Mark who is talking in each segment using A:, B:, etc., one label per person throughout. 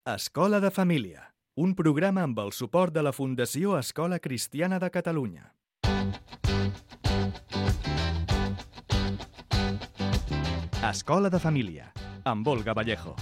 A: Escola de Família, un programa amb el suport de la Fundació Escola Cristiana de Catalunya. Escola de Família, amb Olga Vallejo.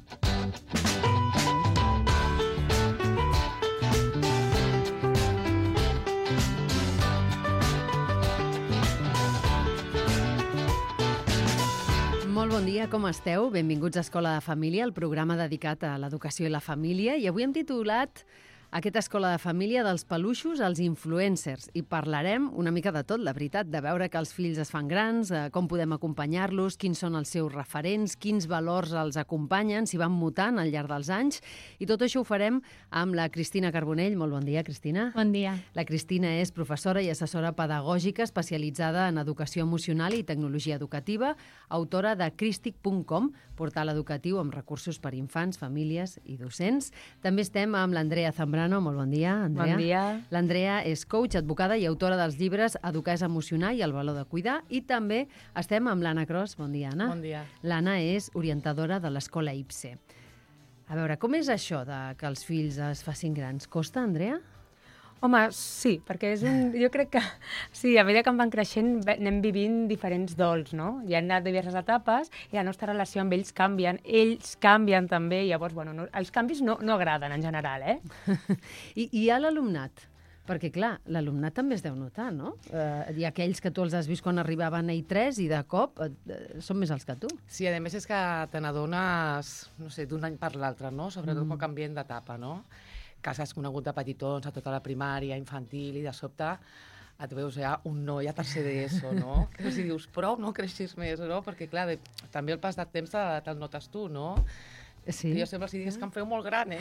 B: Molt bon dia, com esteu? Benvinguts a Escola de Família, el programa dedicat a l'educació i la família. I avui hem titulat aquesta Escola de Família dels peluixos als influencers. I parlarem una mica de tot, la veritat, de veure que els fills es fan grans, com podem acompanyar-los, quins són els seus referents, quins valors els acompanyen, si van mutant al llarg dels anys. I tot això ho farem amb la Cristina Carbonell. Molt bon dia, Cristina.
C: Bon dia.
B: La Cristina és professora i assessora pedagògica especialitzada en educació emocional i tecnologia educativa, autora de Cristic.com, portal educatiu amb recursos per infants, famílies i docents. També estem amb l'Andrea Zambrano. Molt bon dia, Andrea.
C: Bon dia.
B: L'Andrea és coach, advocada i autora dels llibres Educar és emocionar i El valor de cuidar. I també estem amb l'Anna Cros. Bon dia, Anna.
C: Bon dia.
B: L'Anna és orientadora de l'Escola IPSE. A veure, com és això de que els fills es facin grans? Costa, Andrea?
C: Home, sí, perquè jo crec que sí, a mesura que van creixent anem vivint diferents dols, no? Hi ha diverses etapes i la nostra relació amb ells canvien també, i llavors, bueno, els canvis no agraden en general,
B: I hi ha l'alumnat, perquè clar, l'alumnat també es deu notar, no? Hi ha aquells que tu els has vist quan arribaven a I3 i de cop són més alts que tu.
D: Sí, a més és que te n'adones, no sé, d'un any per l'altre, no? Sobretot quan canvien d'etapa, no? Que has conegut de petitons a tota la primària, infantil, i de sobte et veus ja un noi a tercer d'ESO, no? Que si dius, prou, no creixis més, no? Perquè, clar, també el pas de temps te'l notes tu, no?
B: Sí.
D: Que jo sempre els dic, que em feu molt gran,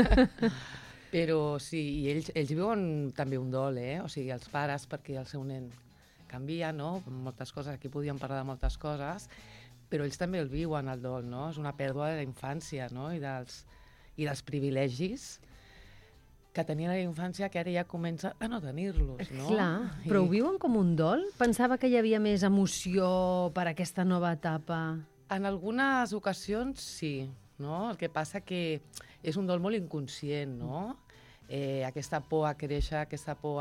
D: Però sí, i ells viuen també un dol, O sigui, els pares, perquè el seu nen canvia, no? Moltes coses, aquí podíem parlar de moltes coses, però ells també el viuen, el dol, no? És una pèrdua de la infància, no? I dels privilegis que tenien a la infància, que ara ja comença a no tenir-los, no?
B: Clar, però ho viuen com un dol? Pensava que hi havia més emoció per aquesta nova etapa.
D: En algunes ocasions sí, no? El que passa que és un dol molt inconscient, no? Aquesta por a créixer, aquesta por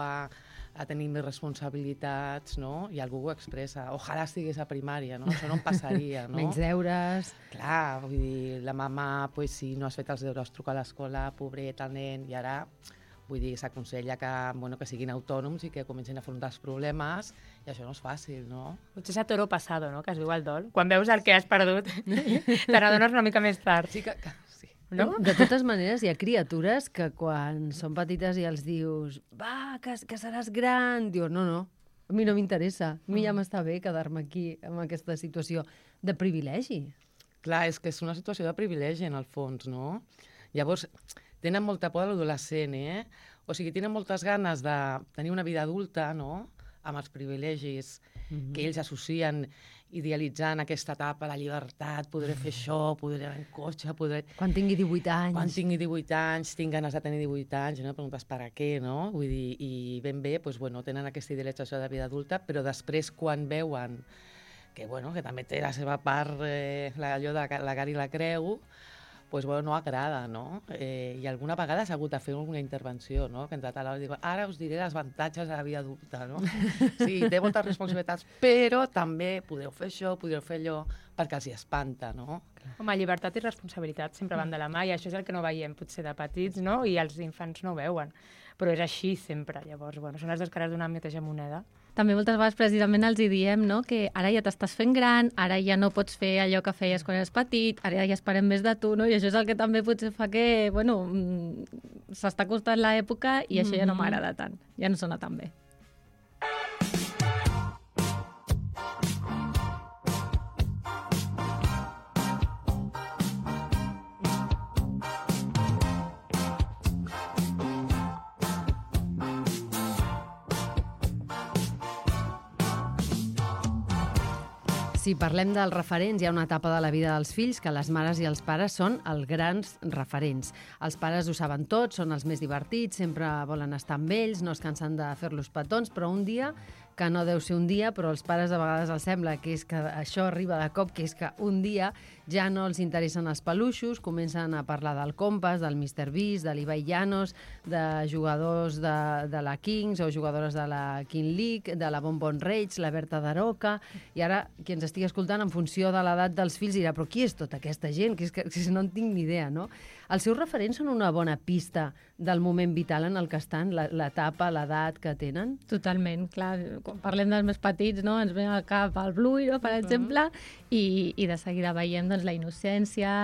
D: a tenir més responsabilitats, no? I algú ho expressa. Ojalà estigués a primària, no? Això no em passaria, no?
B: Menys deures.
D: Clar, vull dir, la mama, pues, si no has fet els deures, truca a l'escola, pobret, el nen, i ara, vull dir, s'aconsella que, bueno, que siguin autònoms i que comencin a afrontar els problemes, i això no és fàcil, no?
C: Potser és a toro passado, no?, que es viu el dol. Quan veus el que has perdut, te n'adones una mica més tard.
D: Sí, sí.
B: No? De totes maneres, hi ha criatures que quan són petites i els dius va, que seràs gran, dius, no, a mi no m'interessa, a mi ja m'està bé quedar-me aquí amb aquesta situació de privilegi.
D: Clar, és que és una situació de privilegi, en el fons, no? Llavors, tenen molta por de l'adolescent, O sigui, tenen moltes ganes de tenir una vida adulta, no?, amb els privilegis que ells associen idealitzant aquesta etapa, la llibertat, podré fer això, podré anar en cotxe,
B: Quan tingui 18 anys.
D: Quan tingui 18 anys, tinc ganes de tenir 18 anys, i no preguntes per a què, no? Vull dir, i ben bé, doncs, bueno, tenen aquesta idealització de vida adulta, però després, quan veuen que, bueno, que també té la seva part, allò de la cara i la creu, doncs, bueno, no agrada, no? I alguna vegada s'ha hagut de fer alguna intervenció, no? Que entrat a l'aula i dic, ara us diré els avantatges de la vida adulta, no? Sí, té moltes responsabilitats, però també podeu fer això, podeu fer allò, perquè els hi espanta, no?
C: Home, llibertat i responsabilitat sempre van de la mà, i això és el que no veiem potser de petits, no? I els infants no ho veuen. Però és així sempre, llavors, bueno, són les dues cares d'una mateixa moneda.
E: També moltes vegades precisament els hi diem, no?, que ara ja t'estàs fent gran, ara ja no pots fer allò que feies quan eres petit, ara ja esperem més de tu, no? I això és el que també potser fa que, bueno, s'està costant l'època i això ja no m'agrada tant, ja no sona tan bé.
B: Si parlem dels referents, hi ha una etapa de la vida dels fills que les mares i els pares són els grans referents. Els pares ho saben tot, són els més divertits, sempre volen estar amb ells, no es cansen de fer-los petons, però un dia que no deu ser un dia, però als pares a vegades els sembla que és que això arriba de cop, que és que un dia ja no els interessen els peluixos, comencen a parlar del Compàs, del Mr. Beast, de l'Ibai Llanos, de jugadors de la Kings o jugadores de la King League, de la Bon Bon Rage, la Berta d'Aroca, i ara qui ens estigui escoltant en funció de l'edat dels fills dirà però qui és tota aquesta gent? Que no en tinc ni idea, no? Els seus referents són una bona pista del moment vital en el que estan, l'etapa, l'edat que tenen?
E: Totalment, clar. Quan parlem dels més petits, no? Ens ve al cap el Bluey, no? Per exemple, i de seguida veiem doncs, la innocència,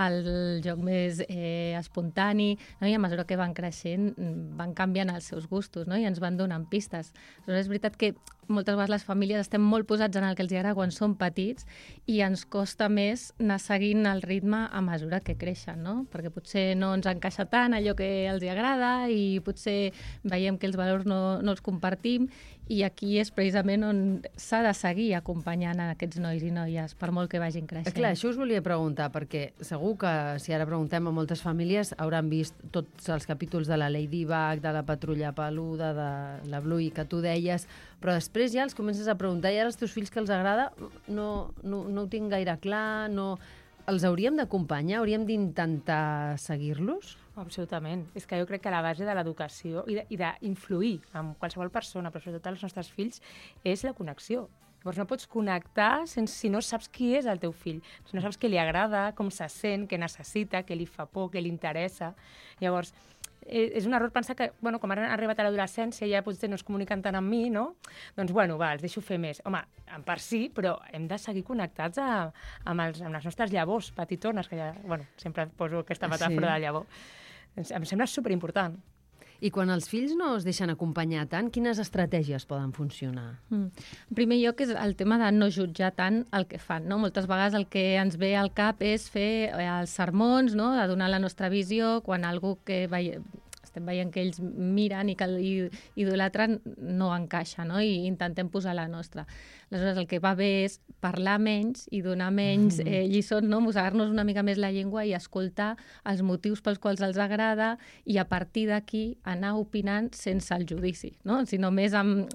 E: el joc més espontani, no? I a mesura que van creixent van canviant els seus gustos, no? I ens van donant pistes. Però és veritat que moltes vegades les famílies estem molt posats en el que els agrada quan són petits i ens costa més anar seguint el ritme a mesura que creixen, no? Perquè potser no ens encaixa tant allò que els agrada i potser veiem que els valors no els compartim i aquí és precisament on s'ha de seguir acompanyant a aquests nois i noies, per molt que vagin creixent.
B: Clar, això us volia preguntar, perquè segur que si ara preguntem a moltes famílies hauran vist tots els capítols de la Ladybug, de la Patrulla Peluda, de la Bluey, que tu deies, però després ja els comences a preguntar i ara als teus fills que els agrada no ho tinc gaire clar, no... Els hauríem d'acompanyar? Hauríem d'intentar seguir-los?
C: Absolutament. És que jo crec que la base de l'educació i d'influir en qualsevol persona, però sobretot els nostres fills, és la connexió. Llavors no pots connectar si no saps qui és el teu fill, si no saps què li agrada, com se sent, què necessita, què li fa por, què li interessa. Llavors, és un error pensar que, bueno, com ara han arribat a l'adolescència ja potser no es comuniquen tant amb mi, no? Doncs, bueno, va, els deixo fer més. Home, en part sí, però hem de seguir connectats amb les nostres llavors petitones, que ja, bueno, sempre poso aquesta metàfora de llavor. Em sembla superimportant.
B: I quan els fills no es deixen acompanyar tant, quines estratègies poden funcionar?
E: En primer lloc és el tema de no jutjar tant el que fan, no? Moltes vegades el que ens ve al cap és fer els sermons, no? De donar la nostra visió, quan algú que estem veient que ells miren i que idolatren no encaixa, no? I intentem posar la nostra. Aleshores, el que va bé és parlar menys i donar menys lliçons, no? Mossegar-nos una mica més la llengua i escoltar els motius pels quals els agrada i a partir d'aquí anar opinant sense el judici, no? Sinó més amb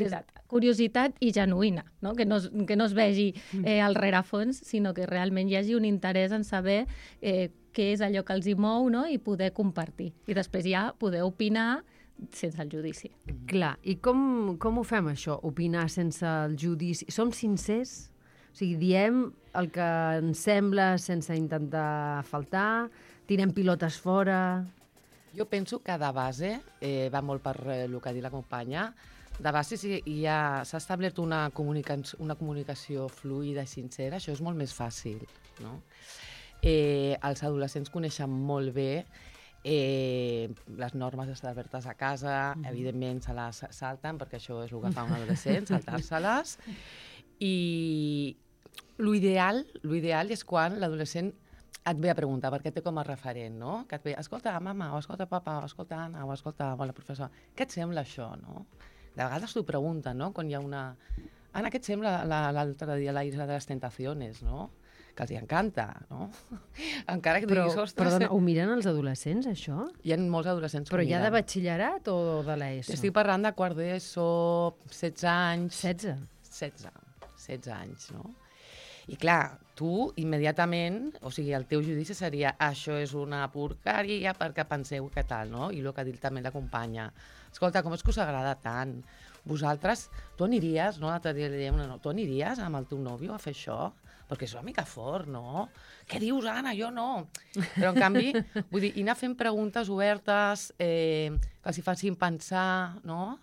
E: curiositat i genuïna, no? Que no es vegi al rerefons, sinó que realment hi hagi un interès en saber què és allò que els hi mou, no? I poder compartir. I després ja poder opinar sense el judici.
B: Clar, i com ho fem això, opinar sense el judici? Som sincers? O sigui, diem el que ens sembla sense intentar faltar? Tirem pilotes fora?
D: Jo penso que de base, va molt per el que ha dit la companya, de base si s'ha establert una comunicació fluida i sincera, això és molt més fàcil, no? Els adolescents coneixen molt bé les normes establertes a casa, evidentment se les salten, perquè això és el que fa un adolescent, saltar-se-les, i l'ideal és quan l'adolescent et ve a preguntar, perquè té com a referent, no? Que et ve, escolta, mama, o escolta, papa, o escolta, Anna, o escolta, la professora, què et sembla això, no? De vegades t'ho pregunten, no? Quan hi ha una... Anna, què et sembla l'altre dia la Isla de les Tentaciones, no? Que els hi encanta, no? Encara que diguis, ostres...
B: Perdona, ho miren els adolescents, això?
D: Hi ha molts adolescents que
B: Però
D: miren.
B: ja de batxillerat o de l'ESO?
D: Estic parlant de quart d'ESO, 16 anys... 16 anys, no? I clar, tu immediatament, o sigui, el teu judici seria això és una porqueria perquè penseu que tal, no? I el que ha dit també la companya. Escolta, com és que us agrada tant? Vosaltres, tu aniries, no? L'altre dia li dèiem, no, tu aniries amb el teu nòvio a fer això? Perquè és una mica fort, no? Què dius, Anna? Jo no. Però, en canvi, vull dir, anar fent preguntes obertes que els hi facin pensar, no?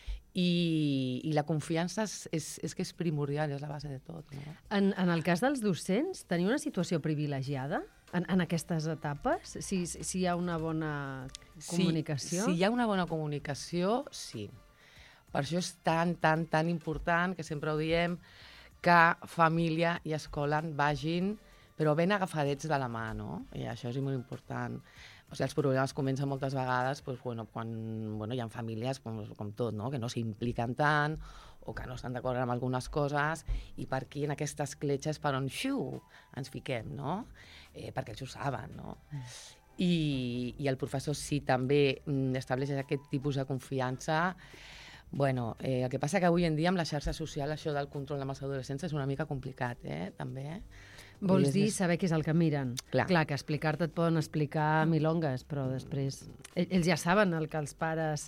D: I la confiança és que és primordial, és la base de tot, no?
B: En el cas dels docents, teniu una situació privilegiada en aquestes etapes? Si hi ha una bona comunicació?
D: Si hi ha una bona comunicació, sí. Per això és tan important, que sempre ho diem, que família i escola vagin, però ben agafadets de la mà, no? I això és molt important. O sigui, els problemes comencen moltes vegades quan hi ha famílies, com tot, no? Que no s'impliquen tant o que no estan d'acord amb algunes coses i per aquí en aquestes cletxes per on ens fiquem, no? Perquè ells ho saben, no? I el professor, si també estableix aquest tipus de confiança, Bueno, el que passa que avui en dia amb la xarxa social això del control amb els adolescents és una mica complicat, també.
B: Vols dir saber què és el que miren.
D: Clar.
B: Clar, que explicar-te et poden explicar milongues, però després... Ells ja saben el que els pares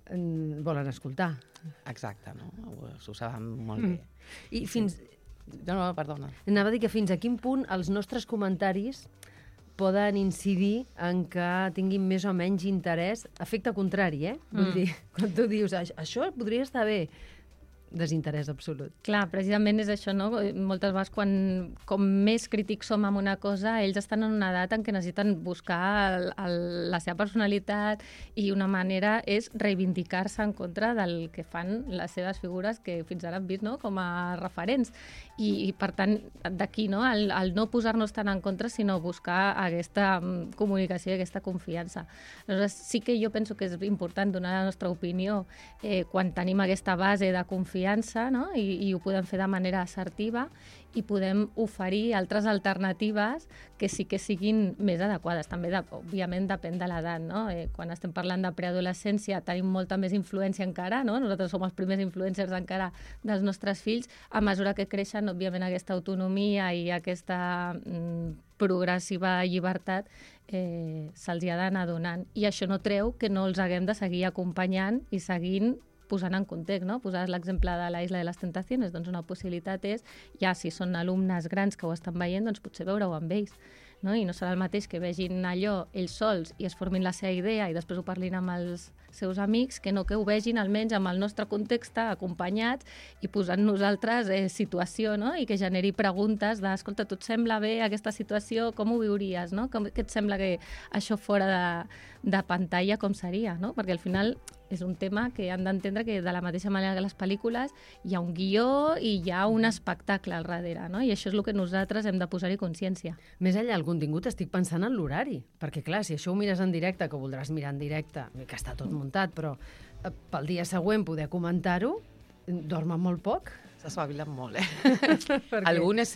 B: volen escoltar.
D: Exacte, no? Ho saben molt bé.
B: I fins...
D: No, perdona.
B: Anava a dir que fins a quin punt els nostres comentaris poden incidir en que tinguin més o menys interès, efecte contrari, Vull dir, quan tu dius, això podria estar bé, desinterès absolut.
E: Clar, precisament és això, no? Moltes vegades, com més crítics som amb una cosa, ells estan en una edat en què necessiten buscar la seva personalitat i una manera és reivindicar-se en contra del que fan les seves figures que fins ara hem vist, no?, com a referents. I per tant, d'aquí, no?, el no posar-nos tant en contra, sinó buscar aquesta comunicació i aquesta confiança. Aleshores, sí que jo penso que és important donar la nostra opinió quan tenim aquesta base de confiança, no? I ho podem fer de manera assertiva i podem oferir altres alternatives que sí que siguin més adequades. També, òbviament, depèn de l'edat, no? Quan estem parlant de preadolescència tenim molta més influència encara, no? Nosaltres som els primers influencers encara dels nostres fills. A mesura que creixen, òbviament, aquesta autonomia i aquesta progressiva llibertat se'ls hi ha d'anar donant. I això no treu que no els haguem de seguir acompanyant i seguint posant en context, no? Posaves l'exemple de la Isla de les Tentaciones, doncs una possibilitat és, ja si són alumnes grans que ho estan veient, doncs potser veure-ho amb ells, no? I no serà el mateix que vegin allò ells sols i es formin la seva idea i després ho parlin amb els seus amics, que no que ho vegin almenys amb el nostre context, acompanyats i posant nosaltres situació, no? I que generi preguntes de, escolta, tu et sembla bé aquesta situació, com ho viuries, no? Què et sembla que això fora de pantalla com seria, no? Perquè al final és un tema que han d'entendre que de la mateixa manera que les pel·lícules hi ha un guió i hi ha un espectacle al darrere, no? I això és el que nosaltres hem de posar-hi consciència.
B: Més enllà del contingut, estic pensant en l'horari, perquè clar, si això ho mires en directe, que ho voldràs mirar en directe, que està tot muntat, però pel dia següent poder comentar-ho, dormen molt poc.
D: S'espavilen molt,
B: Perquè...
D: Alguns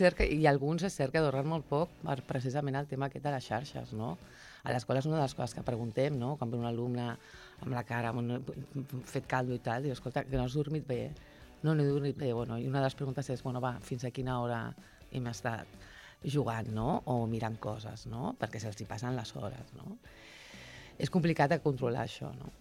D: és cert que dormen molt poc per precisament el tema aquest de les xarxes, no? A l'escola és una de les coses que preguntem, no? Quan ve un alumne amb la cara fet caldo i tal, diu, escolta, que no has dormit bé? No he dormit bé. Bueno, i una de les preguntes és, bueno, va, fins a quina hora hem estat jugant, no? O mirant coses, no? Perquè se'ls hi passen les hores, no? És complicat de controlar això, no?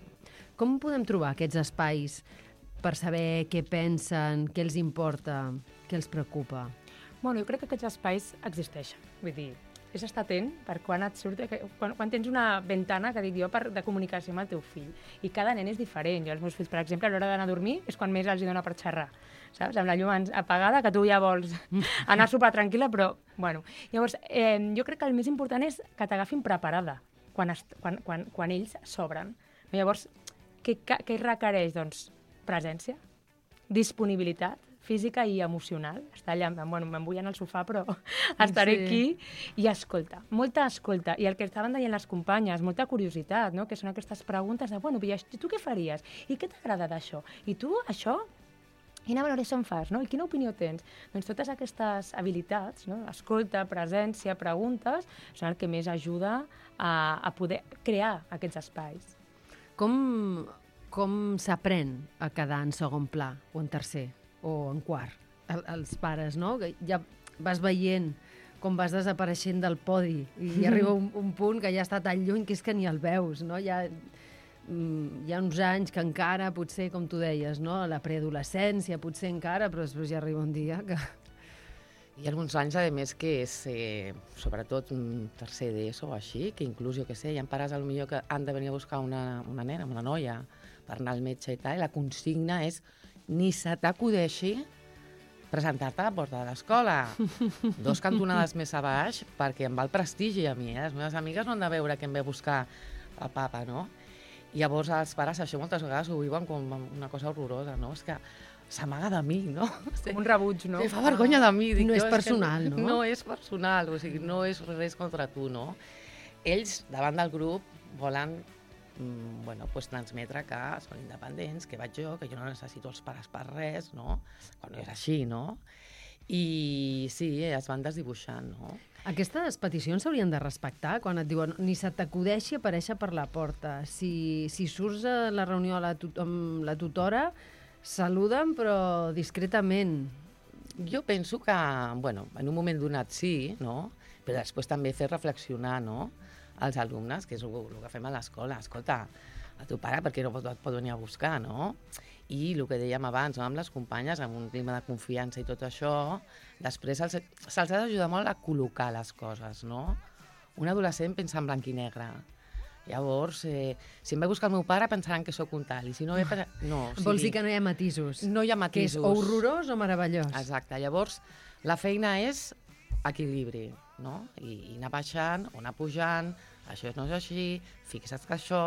B: Com podem trobar aquests espais per saber què pensen, què els importa, què els preocupa?
C: Bueno, jo crec que aquests espais existeixen. Vull dir, és estar atent per quan et surt, quan tens una ventana, que dic jo, de comunicació amb el teu fill. I cada nen és diferent. Jo, els meus fills, per exemple, a l'hora d'anar a dormir és quan més els dona per xerrar, saps? Amb la llum apagada, que tu ja vols anar a sopar tranquil·la, però, bueno. Llavors, jo crec que el més important és que t'agafin preparada quan ells s'obren. Llavors, què requereix? Doncs presència, disponibilitat física i emocional. Està allà, bueno, me'n vull anar al sofà, però estaré aquí. I escolta, molta escolta. I el que estaven deien les companyes, molta curiositat, no? Que són aquestes preguntes de, bueno, tu què faries? I què t'agrada d'això? I tu, això? Quina valoració en fas, no? I quina opinió tens? Doncs totes aquestes habilitats, no? Escolta, presència, preguntes, són el que més ajuda a poder crear aquests espais.
B: Com s'aprèn a quedar en segon pla, o en tercer, o en quart? Els pares, no? Que ja vas veient com vas desapareixent del podi i arriba un punt que ja està tan lluny que és que ni el veus, no? Hi ha uns anys que encara, potser, com tu deies, no? La preadolescència, potser encara, però després ja arriba un dia que...
D: Hi ha alguns anys, a més, que és, sobretot, un tercer d'ESO o així, que inclús, jo què sé, hi ha pares potser que han de venir a buscar una nena, una noia, per anar al metge i tal, i la consigna és ni se t'acudeixi presentar-te a la porta de l'escola. 2 cantonades més a baix, perquè em va el prestigi a mi, Les meves amigues no han de veure que em ve a buscar el papa, no? I llavors els pares això moltes vegades ho viuen com una cosa horrorosa, no? És que s'amaga de mi, no?
C: Com un rebuig, no?
D: Em fa vergonya de mi.
B: No és personal, no?
D: No és personal, o sigui, no és res contra tu, no? Ells, davant del grup, volen transmetre que són independents, que vaig jo, que jo no necessito els pares per res, no? Quan no és així, no? I sí, es van desdibuixant, no?
B: Aquestes peticions s'haurien de respectar quan et diuen ni se t'acudeixi aparèixer per la porta. Si surts a la reunió amb la tutora, saluden però discretament.
D: Jo penso que, bueno, en un moment donat sí, no? Però després també fer reflexionar, no?, els alumnes, que és el que fem a l'escola. Escolta, a tu pare perquè no et pot venir a buscar, no? I el que dèiem abans, no? Amb les companyes, amb un clima de confiança i tot això, després se'ls ha d'ajudar molt a col·locar les coses, no? Un adolescent pensa en blanc i negre. Llavors, si em ve a buscar el meu pare pensaran que sóc un tal, i si no ve... No, o sigui,
B: Vols dir que no hi ha matisos?
D: No hi ha matisos.
B: Que és o horrorós o meravellós.
D: Exacte. Llavors, la feina és equilibri, no? I anar baixant o anar pujant, això no és així, fixa't que això...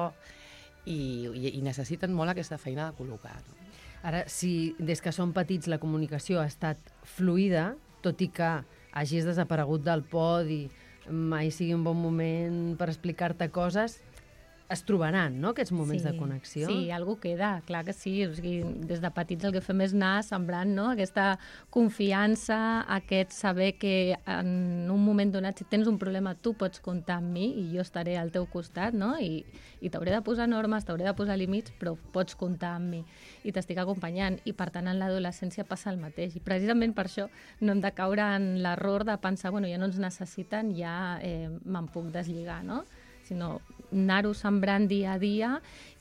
D: I necessiten molt aquesta feina de col·locar. No?
B: Ara, si des que són petits la comunicació ha estat fluida, tot i que hagis desaparegut del podi, mai sigui un bon moment per explicar-te coses, es trobaran, no?, aquests moments de connexió.
E: Sí, algú queda, clar que sí. O sigui, des de petits el que fem és anar sembrant, no?, aquesta confiança, aquest saber que en un moment donat, si tens un problema, tu pots comptar amb mi i jo estaré al teu costat, no?, i t'hauré de posar normes, t'hauré de posar límits, però pots comptar amb mi i t'estic acompanyant. I per tant, en l'adolescència passa el mateix. I precisament per això no hem de caure en l'error de pensar, bueno, ja no ens necessiten, ja me'n puc deslligar, no?, sinó anar-ho sembrant dia a dia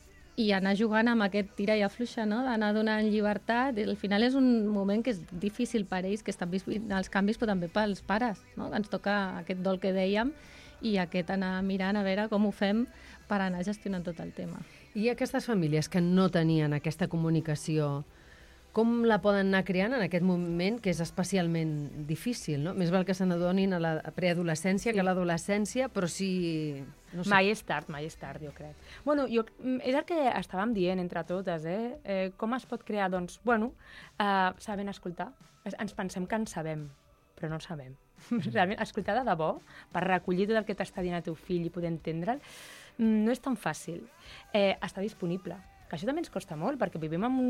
E: i anar jugant amb aquest tira i afluixa, no?, d'anar donant llibertat. I al final és un moment que és difícil per ells, que estan vivint els canvis, però també pels pares, no?, que ens toca aquest dol que dèiem i aquest anar mirant a veure com ho fem per anar gestionant tot el tema.
B: I aquestes famílies que no tenien aquesta comunicació, com la poden anar creant en aquest moment que és especialment difícil, no? Més val que se n'adonin a la preadolescència que a l'adolescència, però sí... No sé.
C: Mai és tard, jo crec. Bueno, és el que estàvem dient entre totes, com es pot crear? Doncs, bueno, sabent escoltar. Ens pensem que en sabem, però no en sabem. Realment, escoltar de debò, per recollir tot el que t'està dient el teu fill i poder entendre'l, no és tan fàcil. Està disponible. Que això també ens costa molt, perquè vivim en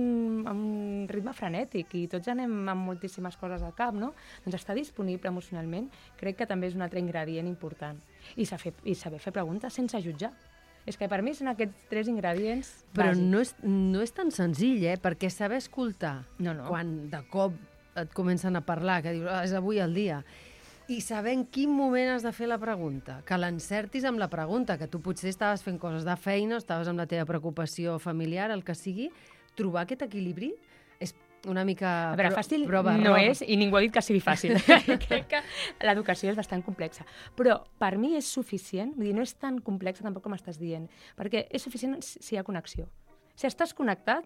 C: un ritme frenètic i tots anem amb moltíssimes coses al cap, no? Doncs estar disponible emocionalment crec que també és un altre ingredient important. I saber fer preguntes sense jutjar. És que per mi són aquests 3 ingredients
B: Però
C: bàsics.
B: no és tan senzill, perquè saber escoltar,
C: No.
B: quan de cop et comencen a parlar, que dius, és avui el dia, i saber en quin moment has de fer la pregunta, que l'encertis amb la pregunta, que tu potser estaves fent coses de feina, estaves amb la teva preocupació familiar, el que sigui, trobar aquest equilibri és una mica...
C: A veure, fàcil
B: prova,
C: no és, i ningú ha dit que sigui fàcil. Crec que l'educació és bastant complexa. Però per mi és suficient, vull dir, no és tan complexa tampoc com estàs dient, perquè és suficient si hi ha connexió. Si estàs connectat,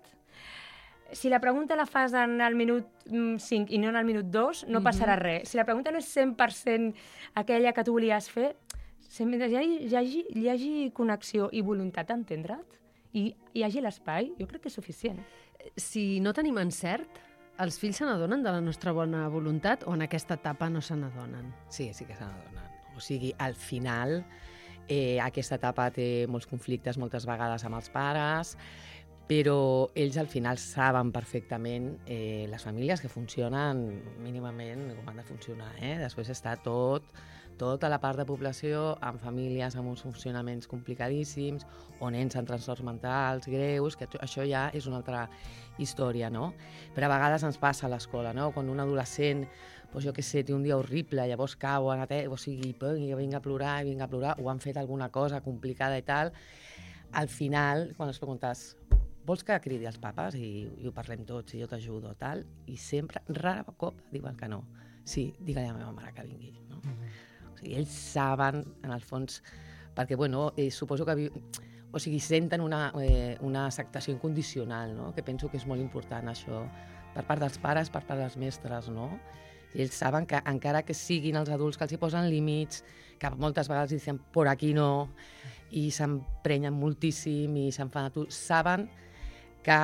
C: si la pregunta la fas en el minut 5 i no en el minut 2, no passarà res. Si la pregunta no és 100% aquella que tu volies fer, sempre hi hagi connexió i voluntat d'entendre't i hi hagi l'espai, jo crec que és suficient.
B: Si no tenim encert, els fills se n'adonen de la nostra bona voluntat o en aquesta etapa no se n'adonen?
D: Sí que se n'adonen. O sigui, al final, aquesta etapa té molts conflictes moltes vegades amb els pares, però ells al final saben perfectament les famílies que funcionen mínimament com han de funcionar. Després està tota la part de població amb famílies amb uns funcionaments complicadíssims o nens amb trastorns mentals greus, que això ja és una altra història, no? Però a vegades ens passa a l'escola, no? Quan un adolescent, doncs jo què sé, té un dia horrible, llavors cau, o sigui, vinga a plorar, o han fet alguna cosa complicada i tal, al final, quan es preguntes vols que cridi els papes i ho parlem tots i jo t'ajudo, tal, i sempre, rara cop, diuen que no. Sí, digue-li a la meva mare que vingui, no? O sigui, ells saben, en el fons, perquè, bueno, suposo que o sigui, senten una acceptació incondicional, no? Que penso que és molt important, això, per part dels pares, per part dels mestres, no? I ells saben que, encara que siguin els adults que els hi posen límits, que moltes vegades diuen por aquí no, i s'emprenyen moltíssim i s'enfaden, saben que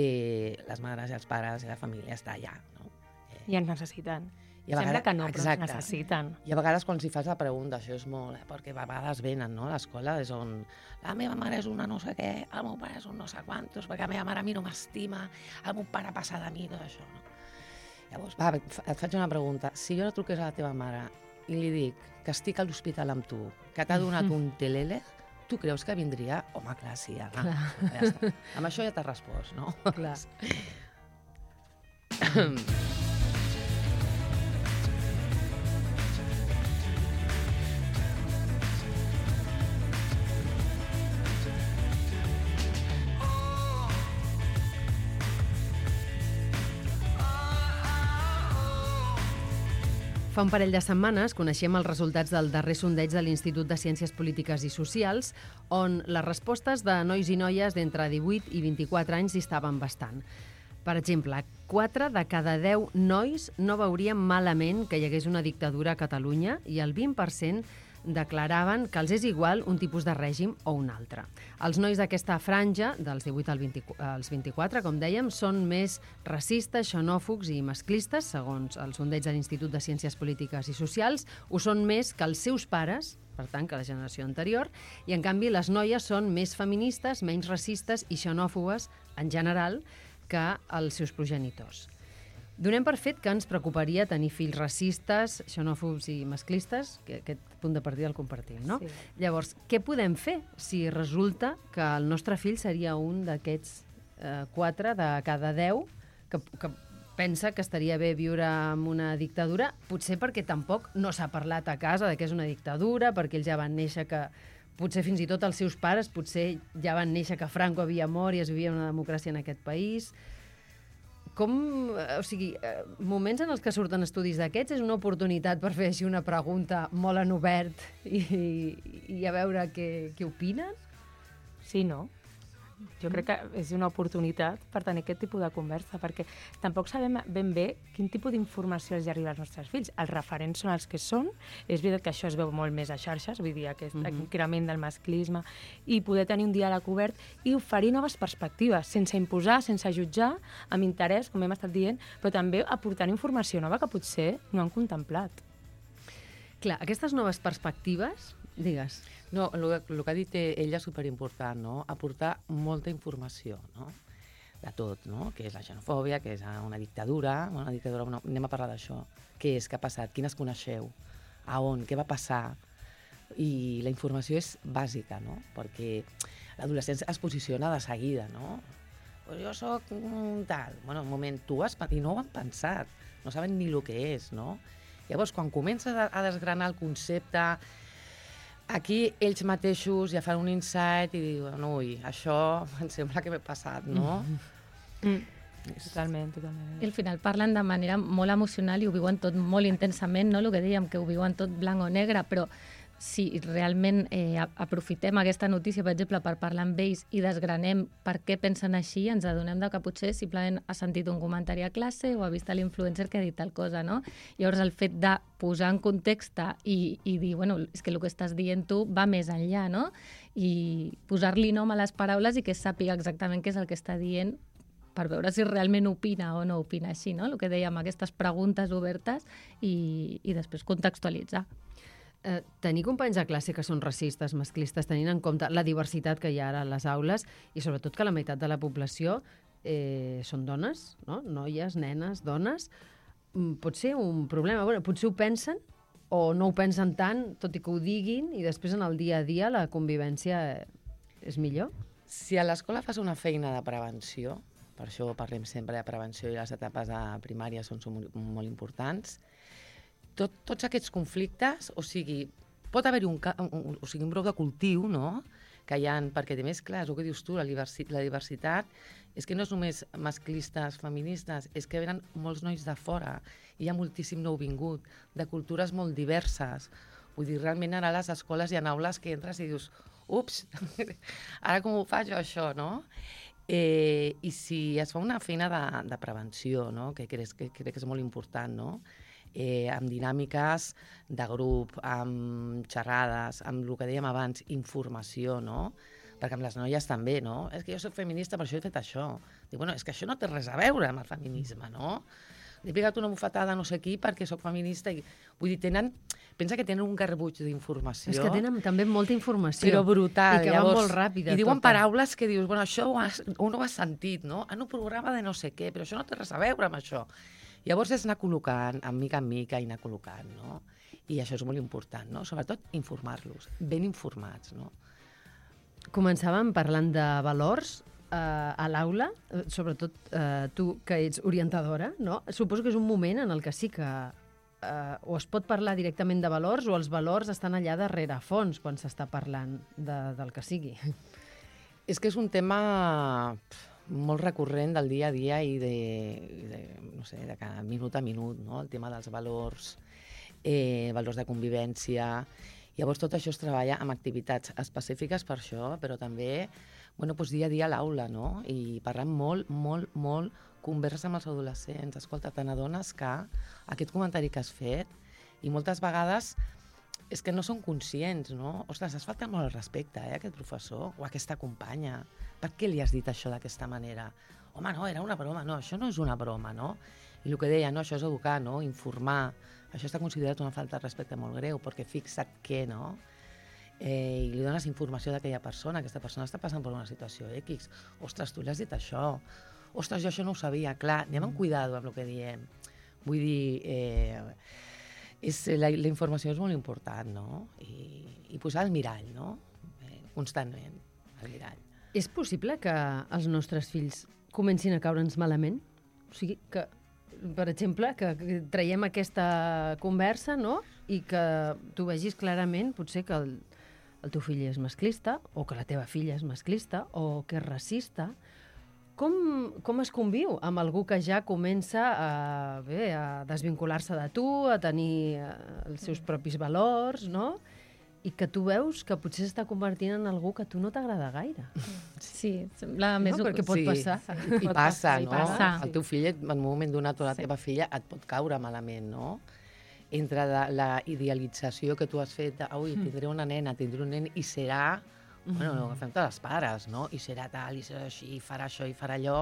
D: les mares i els pares i la família està allà, no?
C: I ens necessiten.
D: I a
C: Sembla
D: vegades,
C: que no, però
D: exacte,
C: ens necessiten.
D: I a vegades quan s'hi fas la pregunta, això és molt, perquè a vegades venen, no? A l'escola és on la meva mare és una no sé què, el meu pare és un no sé quantos, perquè la meva mare a mi no m'estima, el meu pare passa de mi, tot això, no? Llavors, va, et faig una pregunta. Si jo no truqués a la teva mare i li dic que estic a l'hospital amb tu, que t'ha donat un telele, tu creus que vindria? Home, clar, sí, ara. Ja està. Amb això ja t'has respost, no?
B: Clar. Fa un parell de setmanes coneixem els resultats del darrer sondeig de l'Institut de Ciències Polítiques i Socials, on les respostes de nois i noies d'entre 18 i 24 anys distaven bastant. Per exemple, 4 de cada 10 nois no veurien malament que hi hagués una dictadura a Catalunya i el 20% declaraven que els és igual un tipus de règim o un altre. Els nois d'aquesta franja, dels 18 als 24, com dèiem, són més racistes, xenòfobs i masclistes, segons el sondeig de l'Institut de Ciències Polítiques i Socials. Ho són més que els seus pares, per tant, que la generació anterior, i en canvi les noies són més feministes, menys racistes i xenòfobes, en general, que els seus progenitors. Donem per fet que ens preocuparia tenir fills racistes, xenòfobs i masclistes, que aquest punt de partida el compartim, no?
C: Sí.
B: Llavors, què podem fer si resulta que el nostre fill seria un d'aquests 4 de cada 10 que pensa que estaria bé viure en una dictadura, potser perquè tampoc no s'ha parlat a casa de que és una dictadura, perquè ells ja van néixer que... Potser fins i tot els seus pares potser ja van néixer que Franco havia mort i es vivia una democràcia en aquest país... moments en els que surten estudis d'aquests és una oportunitat per fer així una pregunta molt en obert i a veure què opinen?
C: Sí, no? Jo crec que és una oportunitat per tenir aquest tipus de conversa, perquè tampoc sabem ben bé quin tipus d'informació els arriba als nostres fills. Els referents són els que són. És veritat que això es veu molt més a xarxes, vull dir, aquest increment del masclisme, i poder tenir un diàleg obert i oferir noves perspectives, sense imposar, sense jutjar, amb interès, com hem estat dient, però també aportant informació nova que potser no han contemplat.
B: Clar, aquestes noves perspectives, digues...
D: No, el que ha dit ella és superimportant, no? Aportar molta informació, no? De tot, no? Què és la xenofòbia, què és una dictadura, no, anem a parlar d'això. Què és, què ha passat, quines coneixeu, a on, què va passar? I la informació és bàsica, no? Perquè l'adolescència es posiciona de seguida, no? Pues jo soc tal. Bueno, un moment, i no ho han pensat, no saben ni el que és, no? Llavors, quan comences a desgranar el concepte, aquí ells mateixos ja fan un insight i diuen, ui, això em sembla que m'he passat, no?
C: Totalment.
E: I al final parlen de manera molt emocional i ho viuen tot molt intensament, no? El que dèiem, que ho viuen tot blanc o negre, però si realment aprofitem aquesta notícia, per exemple, per parlar amb ells i desgranem per què pensen així, ens adonem que potser simplement ha sentit un comentari a classe o ha vist l'influencer que ha dit tal cosa, no? Llavors el fet de posar en context i dir, bueno, és que el que estàs dient tu va més enllà, no? I posar-li nom a les paraules i que sàpiga exactament què és el que està dient per veure si realment opina o no opina així, no? El que dèiem, aquestes preguntes obertes i després contextualitzar.
B: Tenir companys de classe que són racistes, masclistes, tenint en compte la diversitat que hi ha ara a les aules i sobretot que la meitat de la població són dones, no? Noies, nenes, dones, pot ser un problema. Bueno, potser ho pensen o no ho pensen tant, tot i que ho diguin, i després en el dia a dia la convivència és millor?
D: Si a l'escola fas una feina de prevenció, per això parlem sempre de prevenció i les etapes de primària són molt importants, tots aquests conflictes, o sigui, pot haver-hi un brou de cultiu, no?, que hi ha, perquè a més, clar, és el que dius tu, la diversitat és que no és només masclistes, feministes, és que venen molts nois de fora, hi ha moltíssim nouvingut, de cultures molt diverses. Vull dir, realment ara a les escoles hi ha aules que entres i dius, ups, ara com ho faig jo això, no? I si es fa una feina de prevenció, no?, que crec que és molt important, no?, amb dinàmiques de grup, amb xerrades, amb el que dèiem abans, informació, no? Perquè amb les noies també, no? És que jo soc feminista, per això he fet això. Dic, bueno, és que això no té res a veure amb el feminisme, no? He pegat una bufetada no sé qui perquè soc feminista. Vull dir, pensa que tenen un garbuix d'informació.
B: És que tenen també molta informació.
D: Però brutal.
B: I que van molt ràpida.
D: I diuen paraules que dius, bueno, això ho no ho has sentit, no? En un programa de no sé què, però això no té res a veure amb això. Llavors és anar col·locant, en mica, i anar col·locant, no? I això és molt important, no? Sobretot informar-los, ben informats, no?
B: Començàvem parlant de valors a l'aula, sobretot tu, que ets orientadora, no? Suposo que és un moment en el que sí que o es pot parlar directament de valors o els valors estan allà darrere a fons quan s'està parlant del que sigui.
D: És que és un tema molt recurrent del dia a dia i no sé, de cada minut a minut, no? El tema dels valors, valors de convivència. Llavors tot això es treballa amb activitats específiques per això, però també doncs dia a dia a l'aula, no? I parlant molt, converses amb els adolescents. Escolta, te n'adones que aquest comentari que has fet, i moltes vegades és que no són conscients, no? Ostres, has faltat molt el respecte, a aquest professor o a aquesta companya. Per què li has dit això d'aquesta manera? Home, no, era una broma. No, això no és una broma, no? I el que deia, no, això és educar, no? Informar. Això està considerat una falta de respecte molt greu, perquè fixa't què, no? I li dones informació d'aquella persona. Aquesta persona està passant per una situació X. Ostres, tu li has dit això. Ostres, jo això no ho sabia. Clar, anem amb cuidado amb el que diem. Vull dir, la informació és molt important, no? I posar el mirall, no? Constantment, el mirall.
B: És possible que els nostres fills comencin a caure'ns malament? O sigui, que, per exemple, que traiem aquesta conversa, no?, i que tu vegis clarament, potser, que el teu fill és masclista, o que la teva filla és masclista, o que és racista. Com es conviu amb algú que ja comença a desvincular-se de tu, a tenir els seus propis valors, no?, i que tu veus que potser s'està convertint en algú que a tu no t'agrada gaire?
E: Sí, sembla més...
B: No, perquè pot passar.
D: I passa, no?
E: passa.
D: El teu fill, en un moment donat, o la teva filla, et pot caure malament, no? Entre la idealització que tu has fet de, ui, tindré una nena, tindré un nen, i serà... Bueno, ho agafem tots els pares, no? I serà tal, i serà així, i farà això, i farà allò.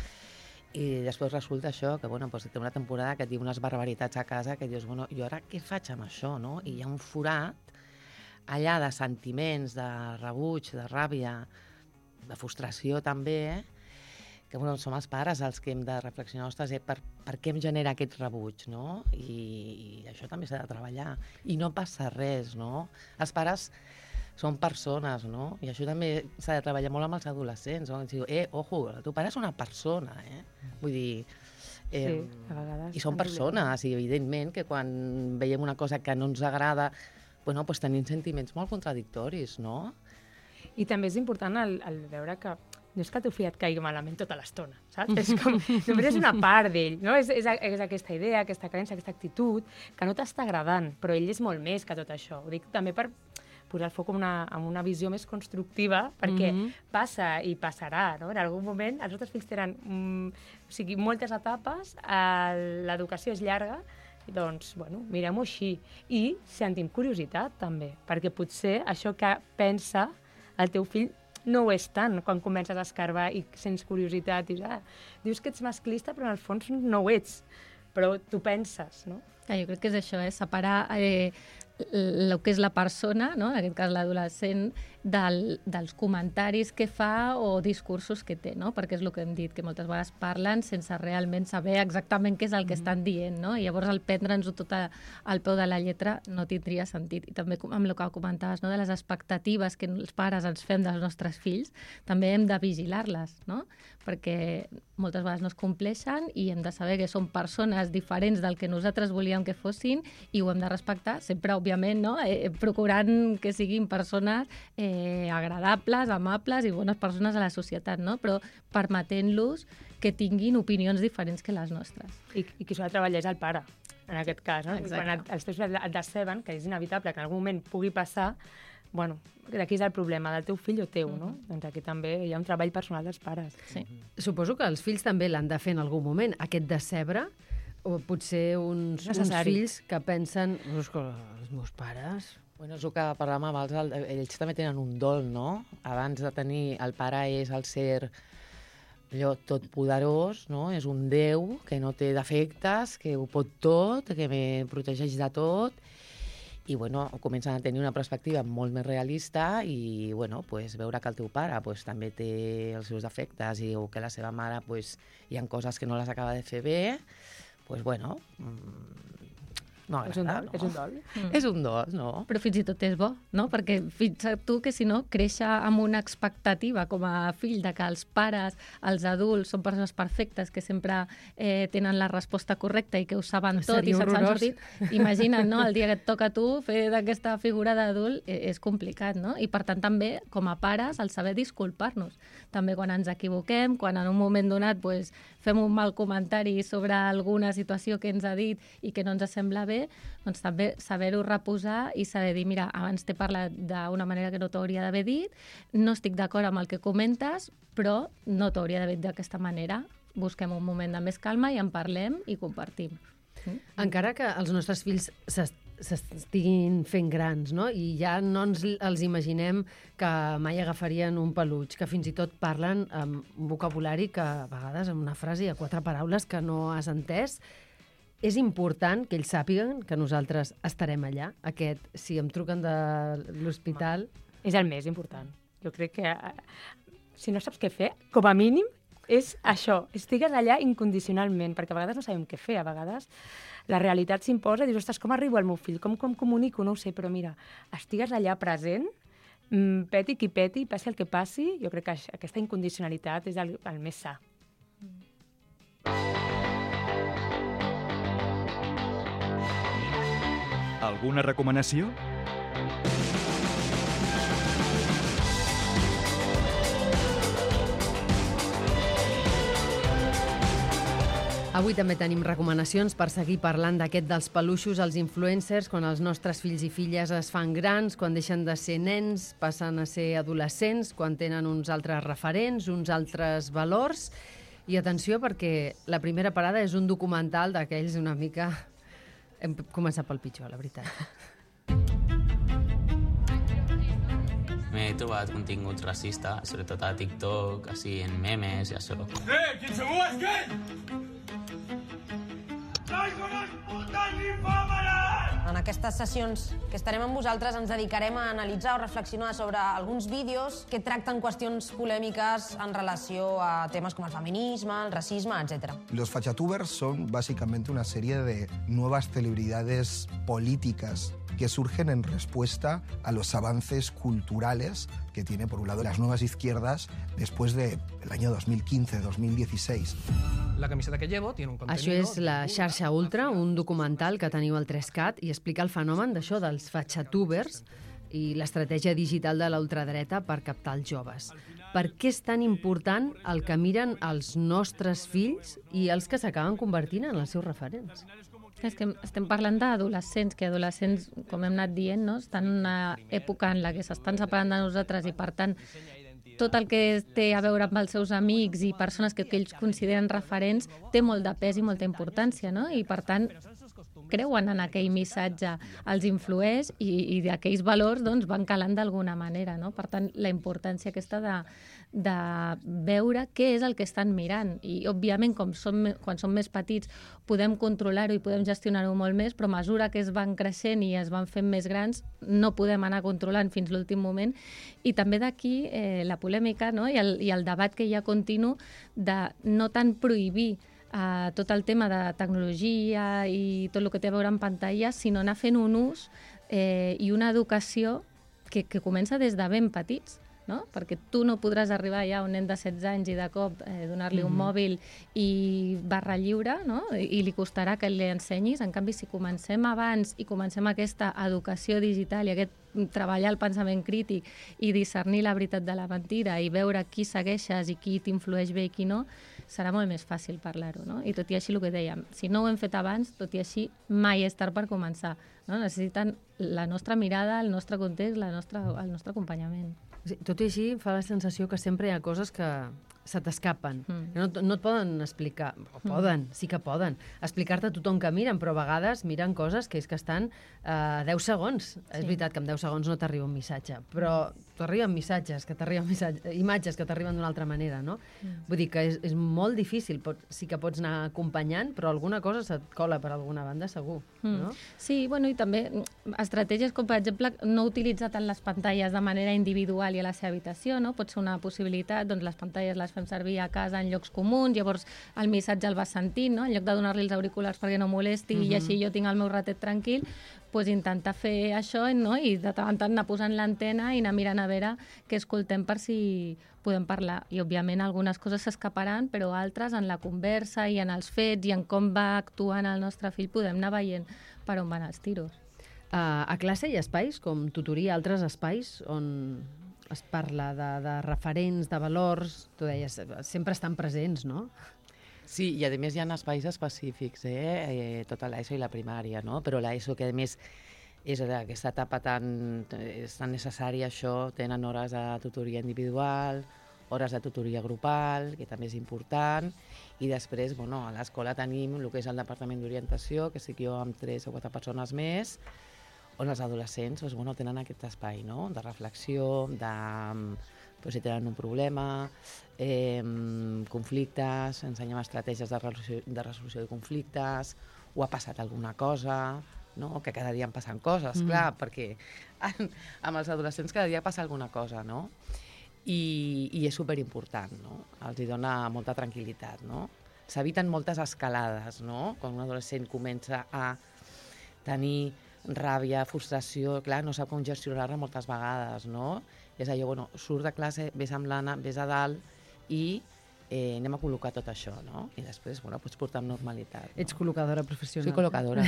D: I després resulta això, que bueno, doncs té una temporada que et diu unes barbaritats a casa que dius, bueno, jo ara què faig amb això, no? I hi ha un forat allà de sentiments, de rebuig, de ràbia, de frustració també, que bueno, som els pares els que hem de reflexionar, ostres, per què em genera aquest rebuig, no? I això també s'ha de treballar. I no passa res, no? Els pares són persones, no? I això també s'ha de treballar molt amb els adolescents, no? Diu, ojo, el teu pare és una persona, Vull dir...
C: Sí, a vegades...
D: I són persones, i evidentment que quan veiem una cosa que no ens agrada, bueno, doncs tenim sentiments molt contradictoris, no?
C: I també és important el veure que no és que el teu fill et caigui malament tota l'estona, saps? És com, només és una part d'ell, no? És aquesta idea, aquesta creença, aquesta actitud que no t'està agradant, però ell és molt més que tot això. Ho dic també per posar el foc en una visió més constructiva, perquè passa i passarà, no? En algun moment els nostres fills tenen moltes etapes, l'educació és llarga, doncs, bueno, mirem-ho així. I sentim curiositat, també, perquè potser això que pensa el teu fill no ho és tant quan comences a escarbar i sents curiositat i dius que ets masclista, però en el fons no ho ets. Però tu penses, no?
E: Jo crec que és això, separar el que és la persona, no? En aquest cas l'adolescent, dels comentaris que fa o discursos que té, no? Perquè és el que hem dit, que moltes vegades parlen sense realment saber exactament què és el que estan dient, no? I llavors el prendre'ns-ho tot al peu de la lletra no tindria sentit. I també amb el que comentaves, no? De les expectatives que els pares ens fem dels nostres fills, també hem de vigilar-les, no? Perquè moltes vegades no es compleixen i hem de saber que són persones diferents del que nosaltres volíem que fossin i ho hem de respectar, sempre, òbviament, no? Procurant que siguin persones agradables, amables i bones persones a la societat, no? Però permetent-los que tinguin opinions diferents que les nostres.
C: I qui s'ho ha de treballar és el pare, en aquest cas, no?
E: Exacte.
C: Quan els teus fills et deceben, que és inevitable que en algun moment pugui passar, bueno, aquí és el problema, del teu fill o teu, no? Doncs aquí també hi ha un treball personal dels pares.
E: Sí.
B: Suposo que els fills també l'han de fer en algun moment, aquest decebre, o potser uns fills que pensen, els meus pares...
D: Bueno, és el que parlàvem abans, ells també tenen un dol, no? Abans de tenir... El pare és el ser allò totpoderós, no? És un déu que no té defectes, que ho pot tot, que me protegeix de tot, i bueno, comencen a tenir una perspectiva molt més realista i bueno, pues, veure que el teu pare pues, també té els seus defectes i o que la seva mare pues, hi ha coses que no les acaba de fer bé, pues bueno, no agrada,
C: És un dol.
D: És un dol, no?
E: Però fins i tot és bo, no? Perquè fixa't tu que si no, créixer amb una expectativa com a fill de que els pares, els adults, són persones perfectes que sempre tenen la resposta correcta i que ho saben tot i se'ns han sortit. Imagina't, no? El dia que et toca a tu fer d'aquesta figura d'adult és complicat, no? I per tant també, com a pares, el saber disculpar-nos. També quan ens equivoquem, quan en un moment donat pues, fem un mal comentari sobre alguna situació que ens ha dit i que no ens sembla bé, doncs també saber-ho reposar i saber dir, mira, abans t'he parlat d'una manera que no t'hauria d'haver dit, no estic d'acord amb el que comentes, però no t'hauria d'haver dit d'aquesta manera. Busquem un moment de més calma i en parlem i compartim.
B: Encara que els nostres fills s'estiguin fent grans, no? I ja no els imaginem que mai agafarien un peluig, que fins i tot parlen amb un vocabulari que a vegades amb una frase hi ha 4 paraules que no has entès. És important que ells sàpiguen que nosaltres estarem allà. Si em truquen de l'hospital...
C: És el més important. Jo crec que si no saps què fer, com a mínim, és això. Estigues allà incondicionalment, perquè a vegades no sabem què fer. A vegades la realitat s'imposa i dius, ostres, com arribo al meu fill? Com comunico? No ho sé, però mira, estigues allà present, peti qui peti, passi el que passi, jo crec que aquesta incondicionalitat és el més sa.
A: Alguna recomanació?
B: Avui també tenim recomanacions per seguir parlant d'aquest dels peluixos, els influencers, quan els nostres fills i filles es fan grans, quan deixen de ser nens, passen a ser adolescents, quan tenen uns altres referents, uns altres valors. I atenció, perquè la primera parada és un documental d'aquells una mica... Hem començat pel pitjor, la veritat.
F: M'he trobat contingut racista, sobretot a TikTok, així en memes i això.
G: ¿Quién se mueve es qué? ¡Traigo unas putas infàmeres!
H: En aquestes sessions que estarem amb vosaltres ens dedicarem a analitzar o reflexionar sobre alguns vídeos que tracten qüestions polèmiques en relació a temes com el feminisme, el racisme, etc.
I: Los fachatubers son básicamente una serie de nuevas celebridades políticas que surgen en respuesta a los avances culturales que tiene, por un lado, las nuevas izquierdas después del año 2015-2016.
J: La camiseta que llevo tiene un contenido...
B: Això és La xarxa ultra, un documental que teniu al 3CAT i explica el fenomen d'això dels fachatubers i l'estratègia digital de la ultradreta per captar els joves. Per què és tan important el que miren els nostres fills i els que s'acaben convertint en els seus referents?
E: És que estem parlant d'adolescents, que adolescents, com hem anat dient, no? Estan en una època en la que s'estan separant de nosaltres i, per tant, tot el que té a veure amb els seus amics i persones que ells consideren referents té molt de pes i molta importància, no? I, per tant, creuen en aquell missatge, els influeix i d'aquells valors doncs, van calant d'alguna manera, no? Per tant, la importància aquesta de veure què és el que estan mirant. I, òbviament, quan som més petits, podem controlar-ho i podem gestionar-ho molt més, però a mesura que es van creixent i es van fent més grans, no podem anar controlant fins l'últim moment. I també d'aquí la polèmica, no? I el debat que hi ha continu de no tant prohibir tot el tema de tecnologia i tot el que té a veure amb pantalles, sinó anar fent un ús i una educació que comença des de ben petits, no? Perquè tu no podràs arribar ja a un nen de 16 anys i de cop donar-li un mòbil i barra lliure, no? I li costarà que li ensenyis. En canvi, si comencem abans i comencem aquesta educació digital i aquest treballar el pensament crític i discernir la veritat de la mentida i veure qui segueixes i qui t'influeix bé i qui no, serà molt més fàcil parlar-ho, no? I tot i així el que dèiem, si no ho hem fet abans, tot i així mai és tard per començar, no? Necessiten la nostra mirada, el nostre context, el nostre acompanyament.
B: Sí, tot i així fa la sensació que sempre hi ha coses que se t'escapen. No et poden explicar, poden, sí que poden, explicar-te a tothom que miren, però a vegades miren coses que és que estan 10 segons. És veritat que en 10 segons no t'arriba un missatge, però t'arriben missatges, imatges que t'arriben d'una altra manera, no? Vull dir que és molt difícil, sí que pots anar acompanyant, però alguna cosa se't cola per alguna banda segur, no?
E: Sí, bueno, i també estratègies com, per exemple, no utilitzar tant les pantalles de manera individual i a la seva habitació, no? Pot ser una possibilitat, doncs les pantalles les les fem servir a casa en llocs comuns, llavors el missatge el vas sentint, no? En lloc de donar-li els auriculars perquè no molesti i així jo tinc el meu ratet tranquil, doncs intentar fer això, no? I de tant en tant anar posant l'antena i anar mirant a veure què escoltem per si podem parlar. I, òbviament, algunes coses s'escaparan, però altres, en la conversa i en els fets i en com va actuant el nostre fill, podem anar veient per on van els tiros.
B: A classe hi ha espais, com tutoria, altres espais on es parla de referents, de valors, tu deies, sempre estan presents, no?
D: Sí, i a més hi ha espais específics, tota l'ESO i la primària, no? Però l'ESO, que a més és aquesta etapa és tan necessària, això, tenen hores de tutoria individual, hores de tutoria grupal, que també és important, i després, bueno, a l'escola tenim el que és el Departament d'Orientació, que estic jo amb 3 o 4 persones més, on els adolescents doncs, bueno, tenen aquest espai, no? De reflexió, si tenen un problema, conflictes, ensenyem estratègies de resolució de conflictes, o ha passat alguna cosa, no? Que cada dia en passen coses, clar, perquè amb els adolescents cada dia passa alguna cosa, no? I és superimportant, no? Els hi dona molta tranquil·litat, no? S'eviten moltes escalades, no? Quan un adolescent comença a tenir ràbia, frustració, clar, no sap com gestionar-la moltes vegades, no? És allò, bueno, surt de classe, vés amb l'Anna, vés a dalt i anem a col·locar tot això, no? I després, bueno, pots portar amb normalitat.
B: Ets col·locadora professional.
D: Soy col·locadora.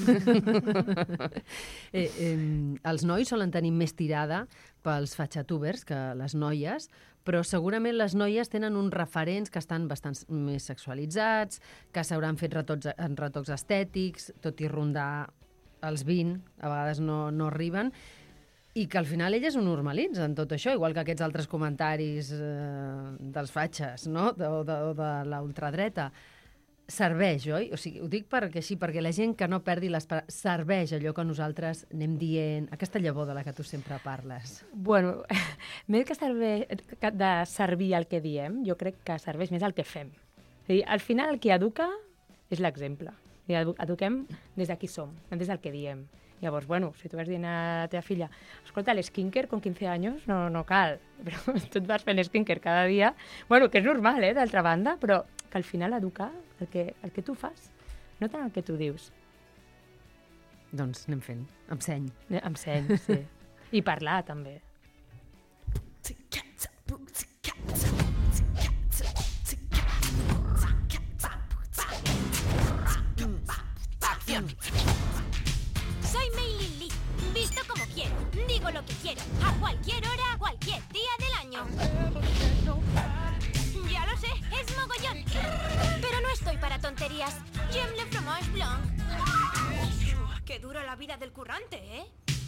B: Els nois solen tenir més tirada pels fatxatubers que les noies, però segurament les noies tenen uns referents que estan bastant més sexualitzats, que s'hauran fet retocs estètics, tot i rondar els 20, a vegades no arriben, i que al final elles ho normalitzen, tot això, igual que aquests altres comentaris dels fatxes, no? O de la ultradreta. Serveix, oi? O sigui, ho dic perquè la gent que no perdi serveix allò que nosaltres anem dient, aquesta llavor de la que tu sempre parles.
C: Bueno, més que de servir el que diem, jo crec que serveix més el que fem. És a dir, al final el que educa és l'exemple. I eduquem des de qui som, no des del que diem. Llavors, bueno, si tu vas dient a la teva filla, escolta, l'eskinker con 15 anys no cal, però tu et vas fent skincare cada dia, bueno, que és normal, d'altra banda, però que al final educar el que tu fas, no tant el que tu dius.
B: Doncs anem fent, amb seny.
C: Amb seny, sí. I parlar, també.
K: Soy Mei Lili, visto como quiero, digo lo que quiero, a cualquier hora, cualquier día del año. Ya lo sé, es mogollón, pero no estoy para tonterías. J'aime le fromage blanc. Qué dura la vida del currante, ¿eh?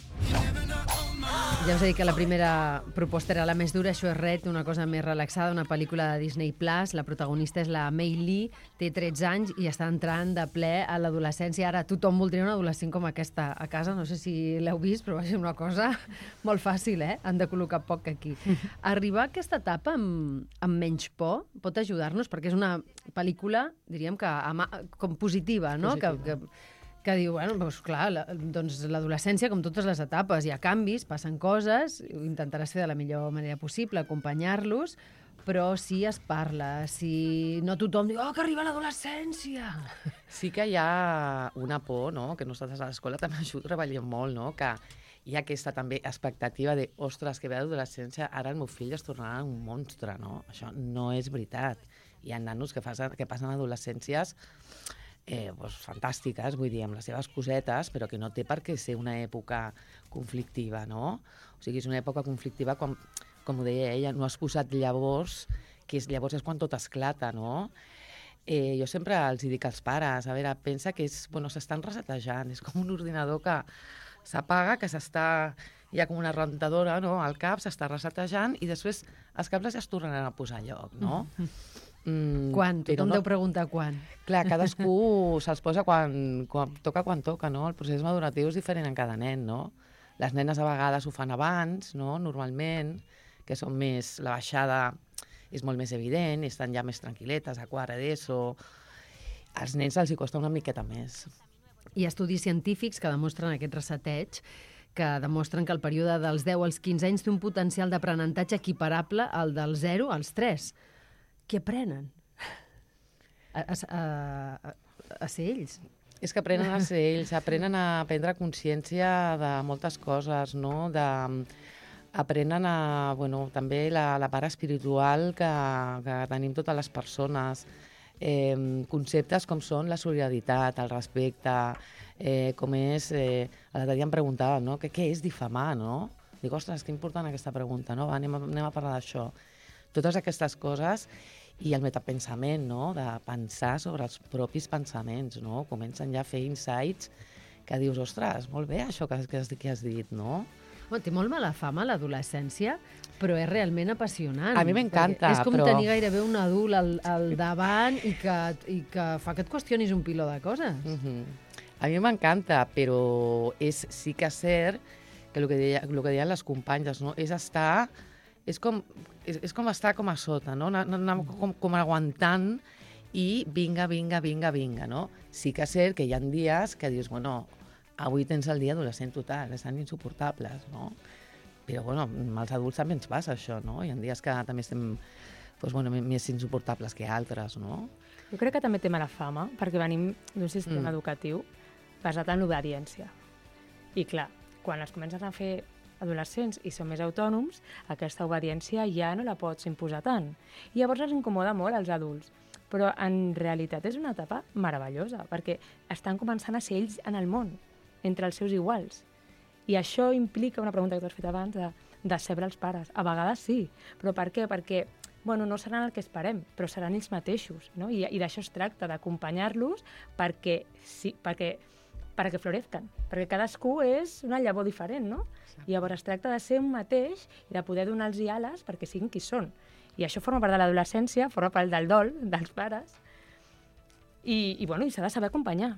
B: Ja us he dit que la primera proposta era la més dura, això és Red, una cosa més relaxada, una pel·lícula de Disney Plus. La protagonista és la Mei Li, té 13 anys i està entrant de ple a l'adolescència. Ara tothom voldria un adolescent com aquesta a casa, no sé si l'heu vist, però va ser una cosa molt fàcil, Han de col·locar poc aquí. Arribar a aquesta etapa amb menys por pot ajudar-nos, perquè és una pel·lícula, diríem que com positiva, no? Que diu, bueno, doncs clar, doncs l'adolescència, com totes les etapes, hi ha canvis, passen coses, ho intentaràs fer de la millor manera possible, acompanyar-los, però si es parla, si no tothom diu, que arriba l'adolescència!
D: Sí que hi ha una por, no?, que nosaltres a l'escola també això ho treballem molt, no?, que hi ha aquesta també expectativa de, ostres, que ve l'adolescència, ara el meu fill es tornarà un monstre, no? Això no és veritat. Hi ha nanos que passen adolescències fantàstiques, vull dir, amb les seves cosetes, però que no té per què ser una època conflictiva, no? O sigui, és una època conflictiva, com ho deia ella, no has posat llavors, que llavors és quan tot esclata, no? Jo sempre els dic als pares, a veure, pensa que s'estan resetejant, és com un ordinador que s'apaga, que hi ha com una rentadora, no?, al cap, s'està resetejant i després els cables ja es tornaran a posar a lloc, no?
B: Quan? Tothom deu preguntar quan.
D: Clar, cadascú se'ls posa quan toca, no? El procés maduratiu és diferent en cada nen, no? Les nenes a vegades ho fan abans, no?, normalment, que són més... La baixada és molt més evident, estan ja més tranquil·letes, a quart d'ESO. Als nens els hi costa una miqueta més.
B: Hi ha estudis científics que demostren aquest reseteig, que demostren que el període dels 10 als 15 anys té un potencial d'aprenentatge equiparable al del 0 als 3. què aprenen? A ser ells.
D: És que aprenen a ser ells, aprenen a prendre consciència de moltes coses, no? Aprenen també la part espiritual que tenim totes les persones, conceptes com són la solidaritat, el respecte, com és... L'altre dia em preguntava, no? Què és difamar, no? Dic, ostres, que important aquesta pregunta, no? Anem a parlar d'això. Totes aquestes coses i el metapensament, no? De pensar sobre els propis pensaments, no? Comencen ja a fer insights que dius, ostres, molt bé això que has dit, no?
B: Té molt mala fama l'adolescència, però és realment apassionant.
D: A mi m'encanta,
B: és com tenir gairebé un adult al davant i que fa que et qüestionis un piló de coses.
D: A mi m'encanta, però sí que és cert que el que deien les companyes, no? És com estar com a sota, no? Anar com aguantant i vinga, no? Sí que és cert que hi ha dies que dius, bueno, avui tens el dia adolescent total, estan insuportables, no? Però, bueno, amb els adults també ens passa això, no? Hi ha dies que també estem més insuportables que altres, no?
C: Jo crec que també té mala fama, perquè venim d'un sistema educatiu basat en l'obediència. I, clar, quan es comencen a fer adolescents i són més autònoms, aquesta obediència ja no la pots imposar tant. I llavors els incomoda molt als adults. Però en realitat és una etapa meravellosa, perquè estan començant a ser ells en el món, entre els seus iguals. I això implica una pregunta que tu has fet abans, de decebre els pares. A vegades sí, però per què? Perquè no seran el que esperem, però seran ells mateixos, no? I d'això es tracta, d'acompanyar-los perquè florezcan, perquè cadascú és una llavor diferent, no? I llavors es tracta de ser un mateix i de poder donar-los ales perquè siguin qui són. I això forma part de l'adolescència, forma part del dol dels pares, i s'ha de saber acompanyar.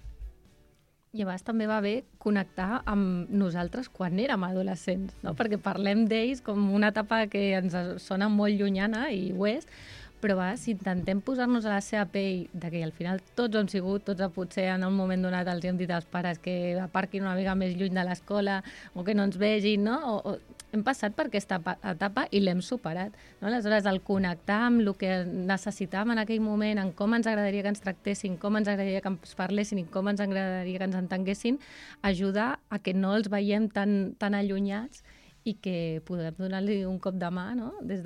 E: I a vegades també va bé connectar amb nosaltres quan érem adolescents, no? Perquè parlem d'ells com una etapa que ens sona molt llunyana, i ho és, però si intentem posar-nos a la seva pell de que al final tots hem sigut, potser en un moment donat els hem dit als pares que aparquin una mica més lluny de l'escola o que no ens vegin, no? Hem passat per aquesta etapa i l'hem superat, no? Aleshores, el connectar amb el que necessitàvem en aquell moment, en com ens agradaria que ens tractessin, com ens agradaria que ens parlessin i com ens agradaria que ens entenguessin, ajuda a que no els veiem tan allunyats i que podem donar-li un cop de mà, no? Des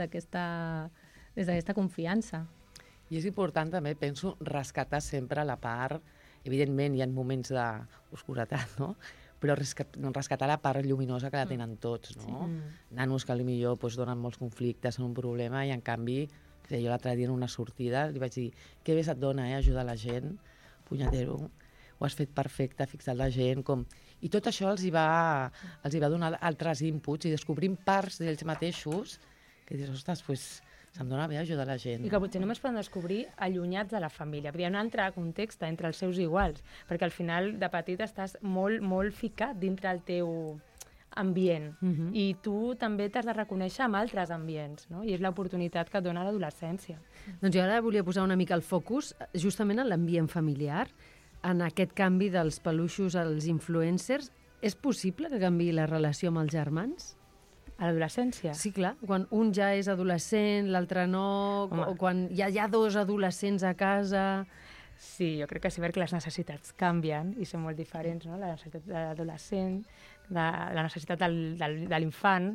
E: d'aquesta confiança.
D: I és important també, penso, rescatar sempre la part, evidentment hi ha moments d'oscuretat, no? Però rescatar la part lluminosa que la tenen tots, no? Sí. Nanos que potser donen molts conflictes, són un problema, i en canvi, jo l'altre dia en una sortida li vaig dir, que bé se't dona, ajudar la gent, punyatero, ho has fet perfecte, fixar la gent, com... I tot això els hi va donar altres inputs i descobrim parts d'ells mateixos que dius, ostres, doncs se'm dona bé ajudar la gent.
C: I que potser només poden descobrir allunyats de la família. Hi ha un altre context entre els seus iguals, perquè al final de petit estàs molt, molt ficat dintre el teu ambient, i tu també t'has de reconèixer amb altres ambients, no? I és l'oportunitat que et dona l'adolescència.
B: Doncs jo ara volia posar una mica el focus justament en l'ambient familiar, en aquest canvi dels peluixos als influencers. És possible que canviï la relació amb els germans?
C: A l'adolescència?
B: Sí, clar. Quan un ja és adolescent, l'altre no, o quan hi ha dos adolescents a casa...
C: Sí, jo crec que sí, perquè les necessitats canvien i són molt diferents, no? La necessitat de l'adolescent, la necessitat de l'infant,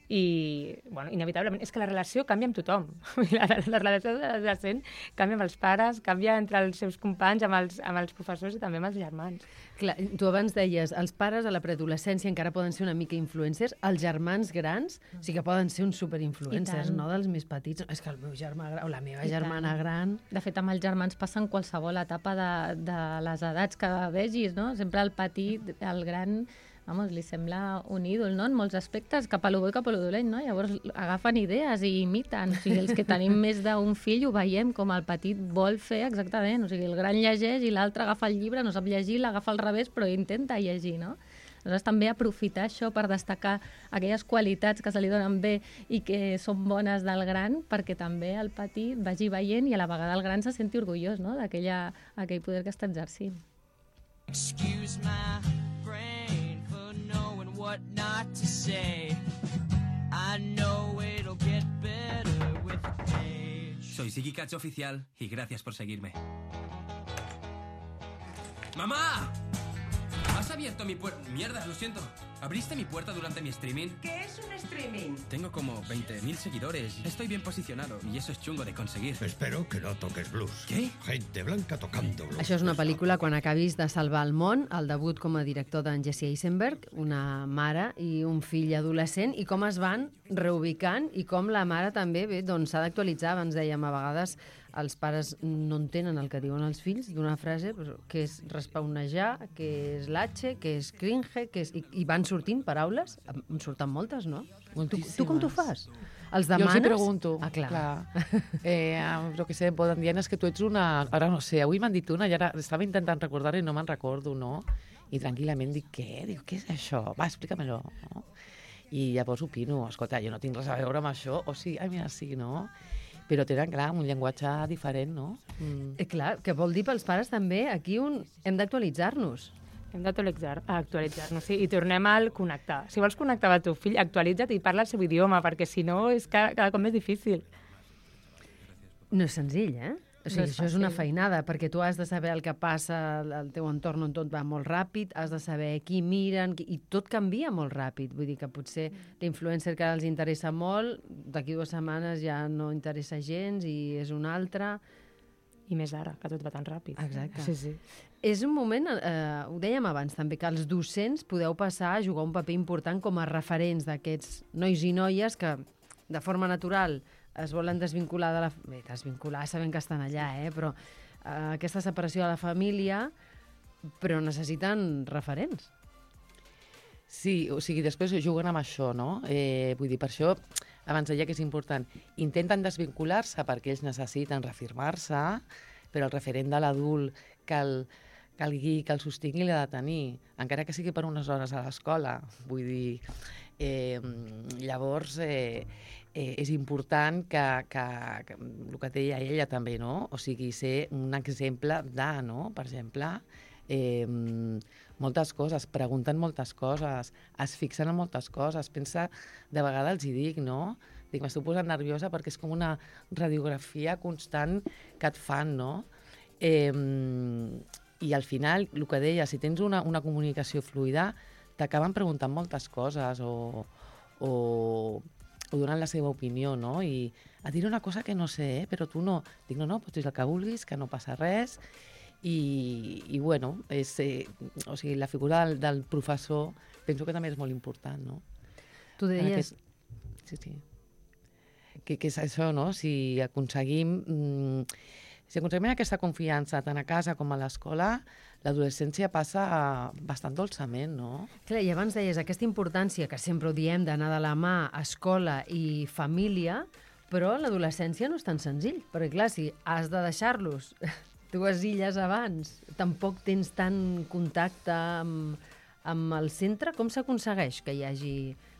C: i, inevitablement, és que la relació canvia amb tothom. La relació de l'adolescent canvia amb els pares, canvia entre els seus companys, amb els professors i també amb els germans.
B: Clar, tu abans deies, els pares a la preadolescència encara poden ser una mica influencers, els germans grans sí que poden ser uns superinfluencers, no dels més petits. És que el meu germà o la meva germana gran...
E: De fet, amb els germans passa en qualsevol etapa de les edats que vegis, no? Sempre el petit, el gran... li sembla un ídol, no? En molts aspectes, cap a lo bo i cap a lo dolent, no? Llavors agafen idees i imiten. O sigui, els que tenim més d'un fill ho veiem com el petit vol fer exactament. O sigui, el gran llegeix i l'altre agafa el llibre, no sap llegir, l'agafa al revés, però intenta llegir, no? Aleshores, també aprofitar això per destacar aquelles qualitats que se li donen bé i que són bones del gran, perquè també el petit vagi veient i a la vegada el gran se senti orgullós, no? D'aquell poder que està exercint.
L: Excuse my brain for knowing what not to say. I know it'll get better with age.
M: Soy Ziggy Catch Oficial y gracias por seguirme. ¡Mamá! ¿Has abierto mi puerta? Mierda, lo siento. ¿Abriste mi puerta durante mi streaming?
N: ¿Qué es un streaming?
M: Tengo como 20.000 seguidores. Estoy bien posicionado y eso es chungo de conseguir.
O: Espero que no toques blues.
M: ¿Qué?
O: Gente blanca tocando blues.
B: Això és una pel·lícula quan acabis de salvar el món, el debut com a director d'en Jesse Eisenberg, una mare i un fill adolescent, i com es van reubicant i com la mare també s'ha d'actualitzar. Abans dèiem, a vegades els pares no entenen el que diuen els fills d'una frase, que és respawnejar, que és l'H, que és cringe, que és... I van sortint paraules, en surten moltes, no? Tu com t'ho fas? Els demanes?
D: Jo els hi pregunto.
B: Ah, clar.
D: Però que sé, em poden dir, és que tu ets una... Ara no sé, avui m'han dit una i ara estava intentant recordar i no me'n recordo, no? I tranquil·lament dic, què? Dic, què és això? Va, explica-me-lo. No? I llavors opino, escolta, jo no tinc res a veure amb això, o sí, ai, mira, sí, no? Però tenen, clar, un llenguatge diferent, no?
B: Clar, que vol dir pels pares també, aquí hem d'actualitzar-nos.
C: Hem d'actualitzar-nos, sí, i tornem al connectar. Si vols connectar amb el teu fill, actualitza't i parla el seu idioma, perquè si no és cada cop més difícil.
B: No és senzill, eh? O sigui,
C: No és
B: això és una
C: fàcil.
B: feinada, perquè tu has de saber el que passa al teu entorn on tot va molt ràpid, has de saber qui miren, i tot canvia molt ràpid. Vull dir que potser l'influencer que ara els interessa molt, d'aquí 2 setmanes ja no interessa gens i és un altre.
C: I més ara, que tot va tan ràpid.
B: Exacte.
C: Sí, sí.
B: És un moment, ho dèiem abans també, que els docents podeu passar a jugar un paper important com a referents d'aquests nois i noies que de forma natural es volen desvincular de la... Bé, desvincular sabent que estan allà, però aquesta separació de la família, però necessiten referents.
D: Sí, o sigui, després juguen amb això, no? Vull dir, per això, abans deia que és important. Intenten desvincular-se perquè ells necessiten reafirmar-se, però el referent de l'adult que el guiï, que el sostingui, l'ha de tenir, encara que sigui per unes hores a l'escola. Vull dir, llavors és important que el que deia ella també, no? O sigui, ser un exemple de, no? Per exemple, moltes coses, pregunten moltes coses, es fixen en moltes coses. Pensa, de vegades els hi dic, no? Dic, m'estic posant nerviosa perquè és com una radiografia constant que et fan, no? I al final, el que deia, si tens una comunicació fluida, t'acaben preguntant moltes coses o donant la seva opinió, no? I a dir una cosa que no sé, però tu no. Dic, no, pots dir el que vulguis, que no passa res. I bueno, o sigui, la figura del professor penso que també és molt important, no?
B: Tu deies...
D: Sí. Que és això, no? Si aconseguim aquesta confiança tant a casa com a l'escola, l'adolescència passa bastant dolçament, no?
B: Clar, i abans deies aquesta importància, que sempre ho diem, d'anar de la mà escola i família, però l'adolescència no és tan senzill, perquè clar, si has de deixar-los 2 illes abans, tampoc tens tant contacte amb el centre, com s'aconsegueix que hi hagi...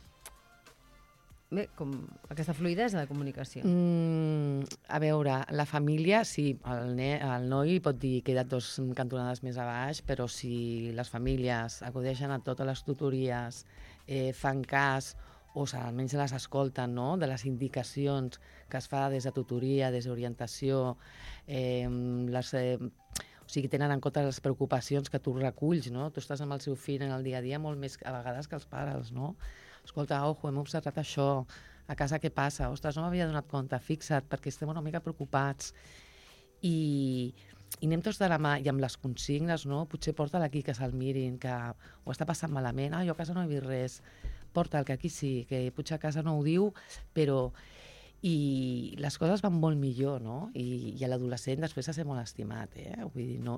B: Bé, com aquesta fluïdesa de comunicació.
D: A veure, la família, sí, el noi pot dir que he quedat 2 cantonades més a baix, però si les famílies acudeixen a totes les tutories, fan cas, o almenys les escolten, no?, de les indicacions que es fa des de tutoria, des d'orientació, o sigui, tenen en compte les preocupacions que tu reculls, no? Tu estàs amb el seu fill en el dia a dia molt més a vegades que els pares, no? Escolta, ojo, hem observat això, a casa què passa? Ostres, no m'havia donat compte, fixa't, perquè estem una mica preocupats. I anem tots de la mà, i amb les consignes, no? Potser porta'l aquí, que se'l mirin, que ho està passant malament, jo a casa no he vist res, porta'l, que aquí sí, que potser a casa no ho diu, però... I les coses van molt millor, no? I l'adolescent després ha de ser molt estimat, Vull dir, no...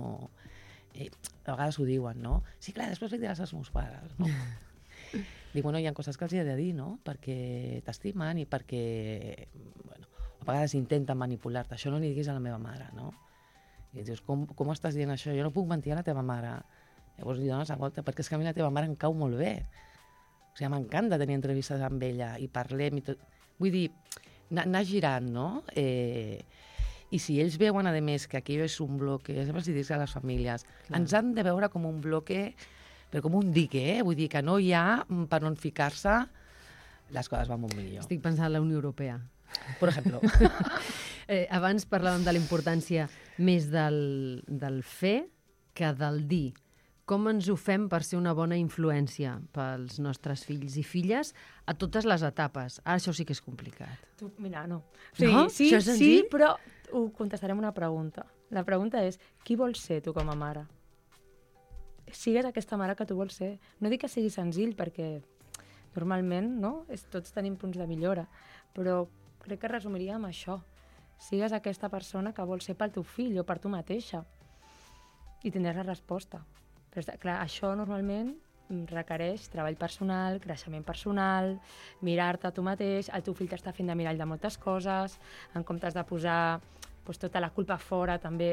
D: a vegades ho diuen, no? Sí, clar, després li diràs als meus pares, no? Dic, bueno, hi ha coses que els hi he de dir, no? Perquè t'estimen i perquè, bueno, a vegades intenten manipular-te. Això no li diguis a la meva mare, no? I dius, com estàs dient això? Jo no puc mentir a la teva mare. Llavors li dones la volta, perquè és que a mi la teva mare em cau molt bé. O sigui, m'encanta tenir entrevistes amb ella i parlem i tot. Vull dir, anar girant, no? I si ells veuen, a més, que aquello és un bloque, sempre els dic a les famílies, ens han de veure com un bloque, però com un dique, Vull dir que no hi ha per on ficar-se, les coses van molt millor.
B: Estic pensant en la Unió Europea.
D: Per exemple.
B: Abans parlàvem de la importància més del fer que del dir. Com ens ho fem per ser una bona influència pels nostres fills i filles a totes les etapes? Ara això sí que és complicat.
C: Mira, no.
B: No?
C: Sí,
B: Això és senzill?
C: sí, però ho contestarem una pregunta. La pregunta és, qui vols ser tu com a mare? Sigues aquesta mare que tu vols ser. No dic que sigui senzill, perquè normalment tots tenim punts de millora, però crec que resumiria amb això. Sigues aquesta persona que vols ser pel teu fill o per tu mateixa i tindràs la resposta. Però clar, això normalment requereix treball personal, creixement personal, mirar-te a tu mateix, el teu fill t'està fent de mirall de moltes coses, en comptes de posar tota la culpa fora, també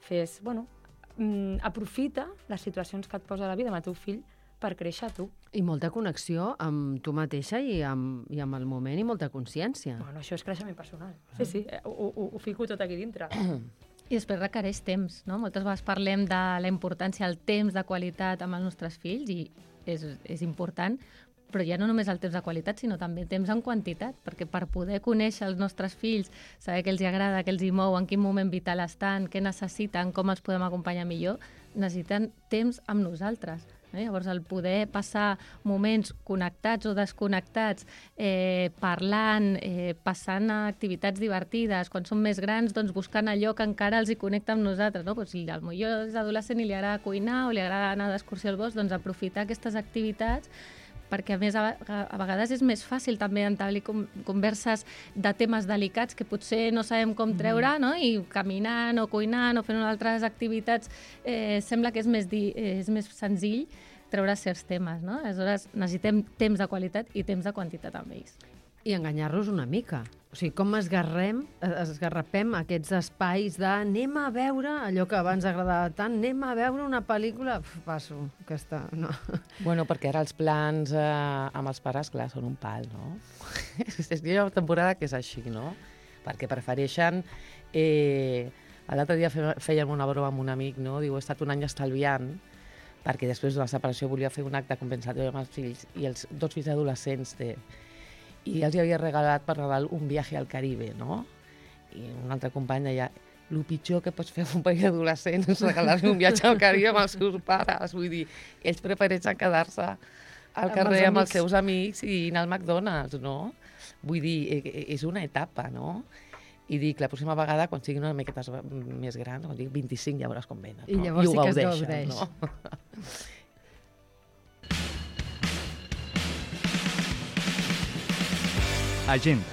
C: aprofita les situacions que et posa la vida amb el teu fill per créixer tu.
B: I molta connexió amb tu mateixa i amb el moment i molta consciència.
C: Bueno, això és creixement personal. Sí, ho fico tot aquí dintre.
E: I després requereix temps, no? Moltes vegades parlem de la importància del temps de qualitat amb els nostres fills i és important, però ja no només el temps de qualitat, sinó també temps en quantitat, perquè per poder conèixer els nostres fills, saber què els agrada, què els hi mou, en quin moment vital estan, què necessiten, com els podem acompanyar millor, necessiten temps amb nosaltres. Llavors, el poder passar moments connectats o desconnectats, parlant, passant a activitats divertides, quan són més grans, doncs buscant allò que encara els hi connecta amb nosaltres. No? Pues si potser és adolescent i li agrada cuinar o li agrada anar d'excursió al bosc, doncs aprofitar aquestes activitats, perquè a més a vegades és més fàcil també entablir converses de temes delicats que potser no sabem com treure, no? I caminant o cuinant o fent altres activitats sembla que és més senzill treure certs temes, no? Aleshores necessitem temps de qualitat i temps de quantitat amb ells.
B: I enganyar-los una mica. O sigui, com esgarrapem aquests espais de anem a veure allò que abans agradava tant, anem a veure una pel·lícula... Passo, aquesta... No.
D: Bueno, perquè ara els plans amb els pares, clar, són un pal, no? És una temporada que és així, no? Perquè prefereixen... L'altre dia fèiem una broma amb un amic, no? Diu, he estat un any estalviant perquè després de la separació volia fer un acte compensatori amb els fills i els 2 fills adolescents té. I els havia regalat per Nadal un viatge al Caribe, no? I un altre company deia, el pitjor que pots fer a un país adolescent és regalar-li un viatge al Caribe amb els seus pares. Vull dir, ells prefereixen quedar-se al carrer amb els seus amics i anar al McDonald's, no? Vull dir, és una etapa, no? I dic, la pròxima vegada, quan siguin una miqueta més grans, quan dic 25, ja veuràs com venen. No?
B: I llavors sí que es
D: gaudeix. No?
A: Agenda.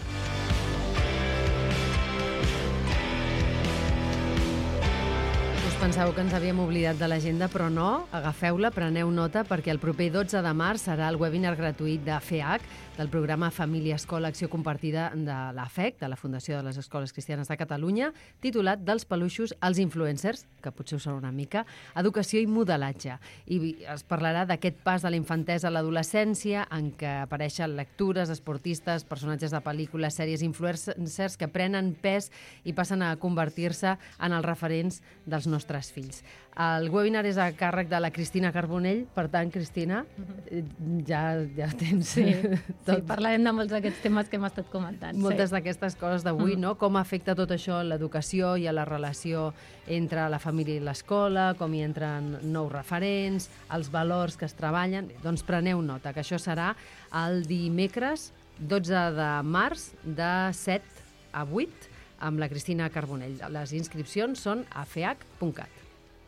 B: Us penseu que ens havíem oblidat de l'agenda, però no, agafeu-la, preneu nota, perquè el proper 12 de març serà el webinar gratuït de FEAC, del programa Família Escola Acció Compartida de l'AFEC, de la Fundació de les Escoles Cristianes de Catalunya, titulat Dels peluixos als influencers, que potser us sona una mica, educació i modelatge. I es parlarà d'aquest pas de la infantesa a l'adolescència, en què apareixen lectures, esportistes, personatges de pel·lícules, sèries, influencers que prenen pes i passen a convertir-se en els referents dels nostres fills. El webinar és a càrrec de la Cristina Carbonell, per tant, Cristina, ja tens...
E: Sí, parlarem de molts d'aquests temes que hem estat comentant.
B: Moltes d'aquestes coses d'avui, no? Com afecta tot això a l'educació i a la relació entre la família i l'escola, com hi entren nous referents, els valors que es treballen. Doncs preneu nota, que això serà el dimecres 12 de març de 7 a 8 amb la Cristina Carbonell. Les inscripcions són a feac.cat.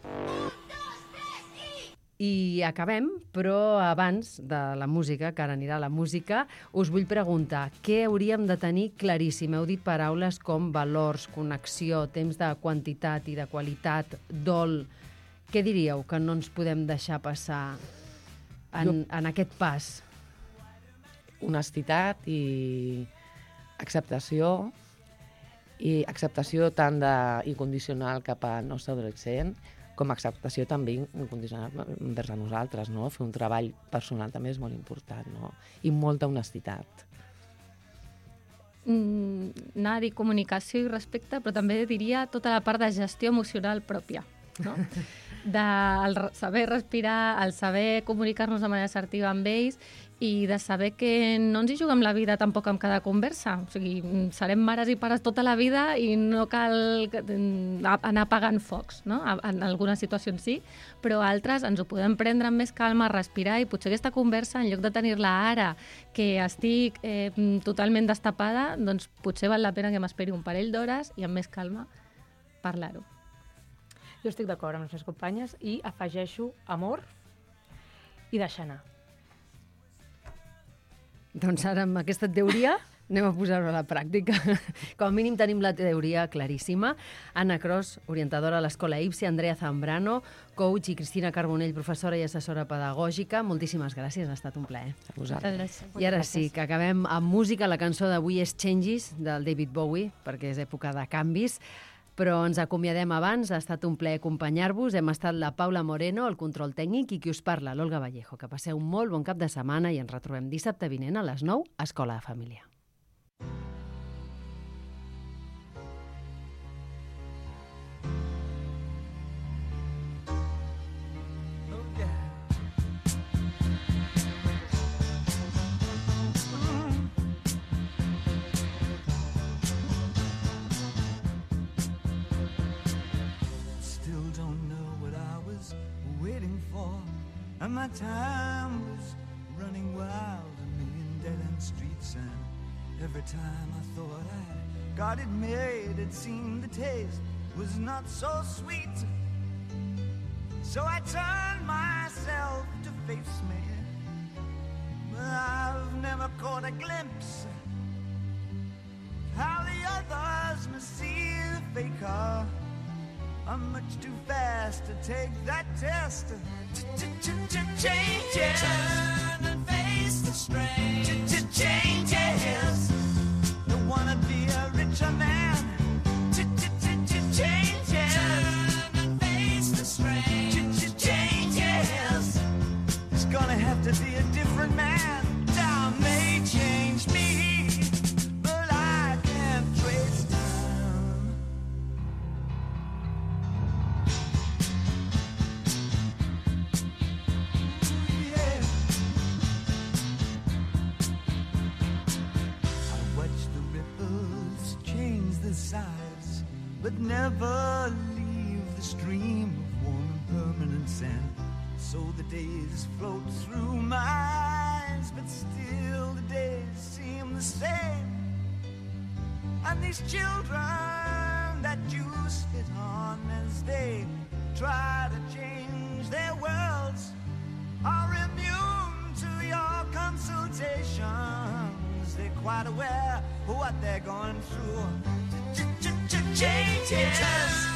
B: I acabem, però abans de la música, que ara anirà la música, us vull preguntar què hauríem de tenir claríssim. Heu dit paraules com valors, connexió, temps de quantitat i de qualitat, dol. Què diríeu que no ens podem deixar passar en aquest pas?
D: Honestitat i acceptació tant incondicional cap al nostre adolescent, com a acceptació també incondicional envers a nosaltres, no? Fer un treball personal també és molt important, no? I molta honestitat.
E: Anar a dir comunicació i respecte, però també diria tota la part de gestió emocional pròpia, no? del saber respirar, el saber comunicar-nos de manera assertiva amb ells i de saber que no ens hi juguem la vida tampoc amb cada conversa. O sigui, serem mares i pares tota la vida i no cal anar apagant focs, no? En algunes situacions sí, però altres ens ho podem prendre amb més calma, respirar, i potser aquesta conversa, en lloc de tenir-la ara, que estic totalment destapada, doncs potser val la pena que m'esperi un parell d'hores i amb més calma parlar-ho.
C: Jo estic d'acord amb les meves companyes i afegeixo amor i deixar anar.
B: Doncs ara, amb aquesta teoria, anem a posar-ho a la pràctica. Com a mínim tenim la teoria claríssima. Anna Cros, orientadora a l'Escola IPSI, Andrea Zambrano, coach, i Cristina Carbonell, professora i assessora pedagògica. Moltíssimes gràcies, ha estat un plaer.
D: A vosaltres.
B: I ara sí, que acabem amb música. La cançó d'avui és Changes, del David Bowie, perquè és època de canvis. Però ens acomiadem abans, ha estat un plaer acompanyar-vos. Hem estat la Paula Moreno, el control tècnic, i qui us parla, l'Olga Vallejo. Que passeu un molt bon cap de setmana i ens retrobem dissabte vinent a les 9 a Escola de Família.
L: And my time was running wild, a million dead-end streets, and every time I thought I got it made, it seemed the taste was not so sweet. So I turned myself to face me, but I've never caught a glimpse of how the others must see the faker. I'm much too fast to take that test. Changes. Turn and face the strain. Changes. Don't wanna be a richer man. Changes. Turn and face the strain. Changes. It's gonna have to be a different man. Time may change me, but I can't trace time. Sides, but never leave the stream of warm and permanent sand. So the days float through my eyes, but still the days seem the same. And these children that you spit on as they try to change their worlds are immune to your consultations. They're quite aware of what they're going through. Changes.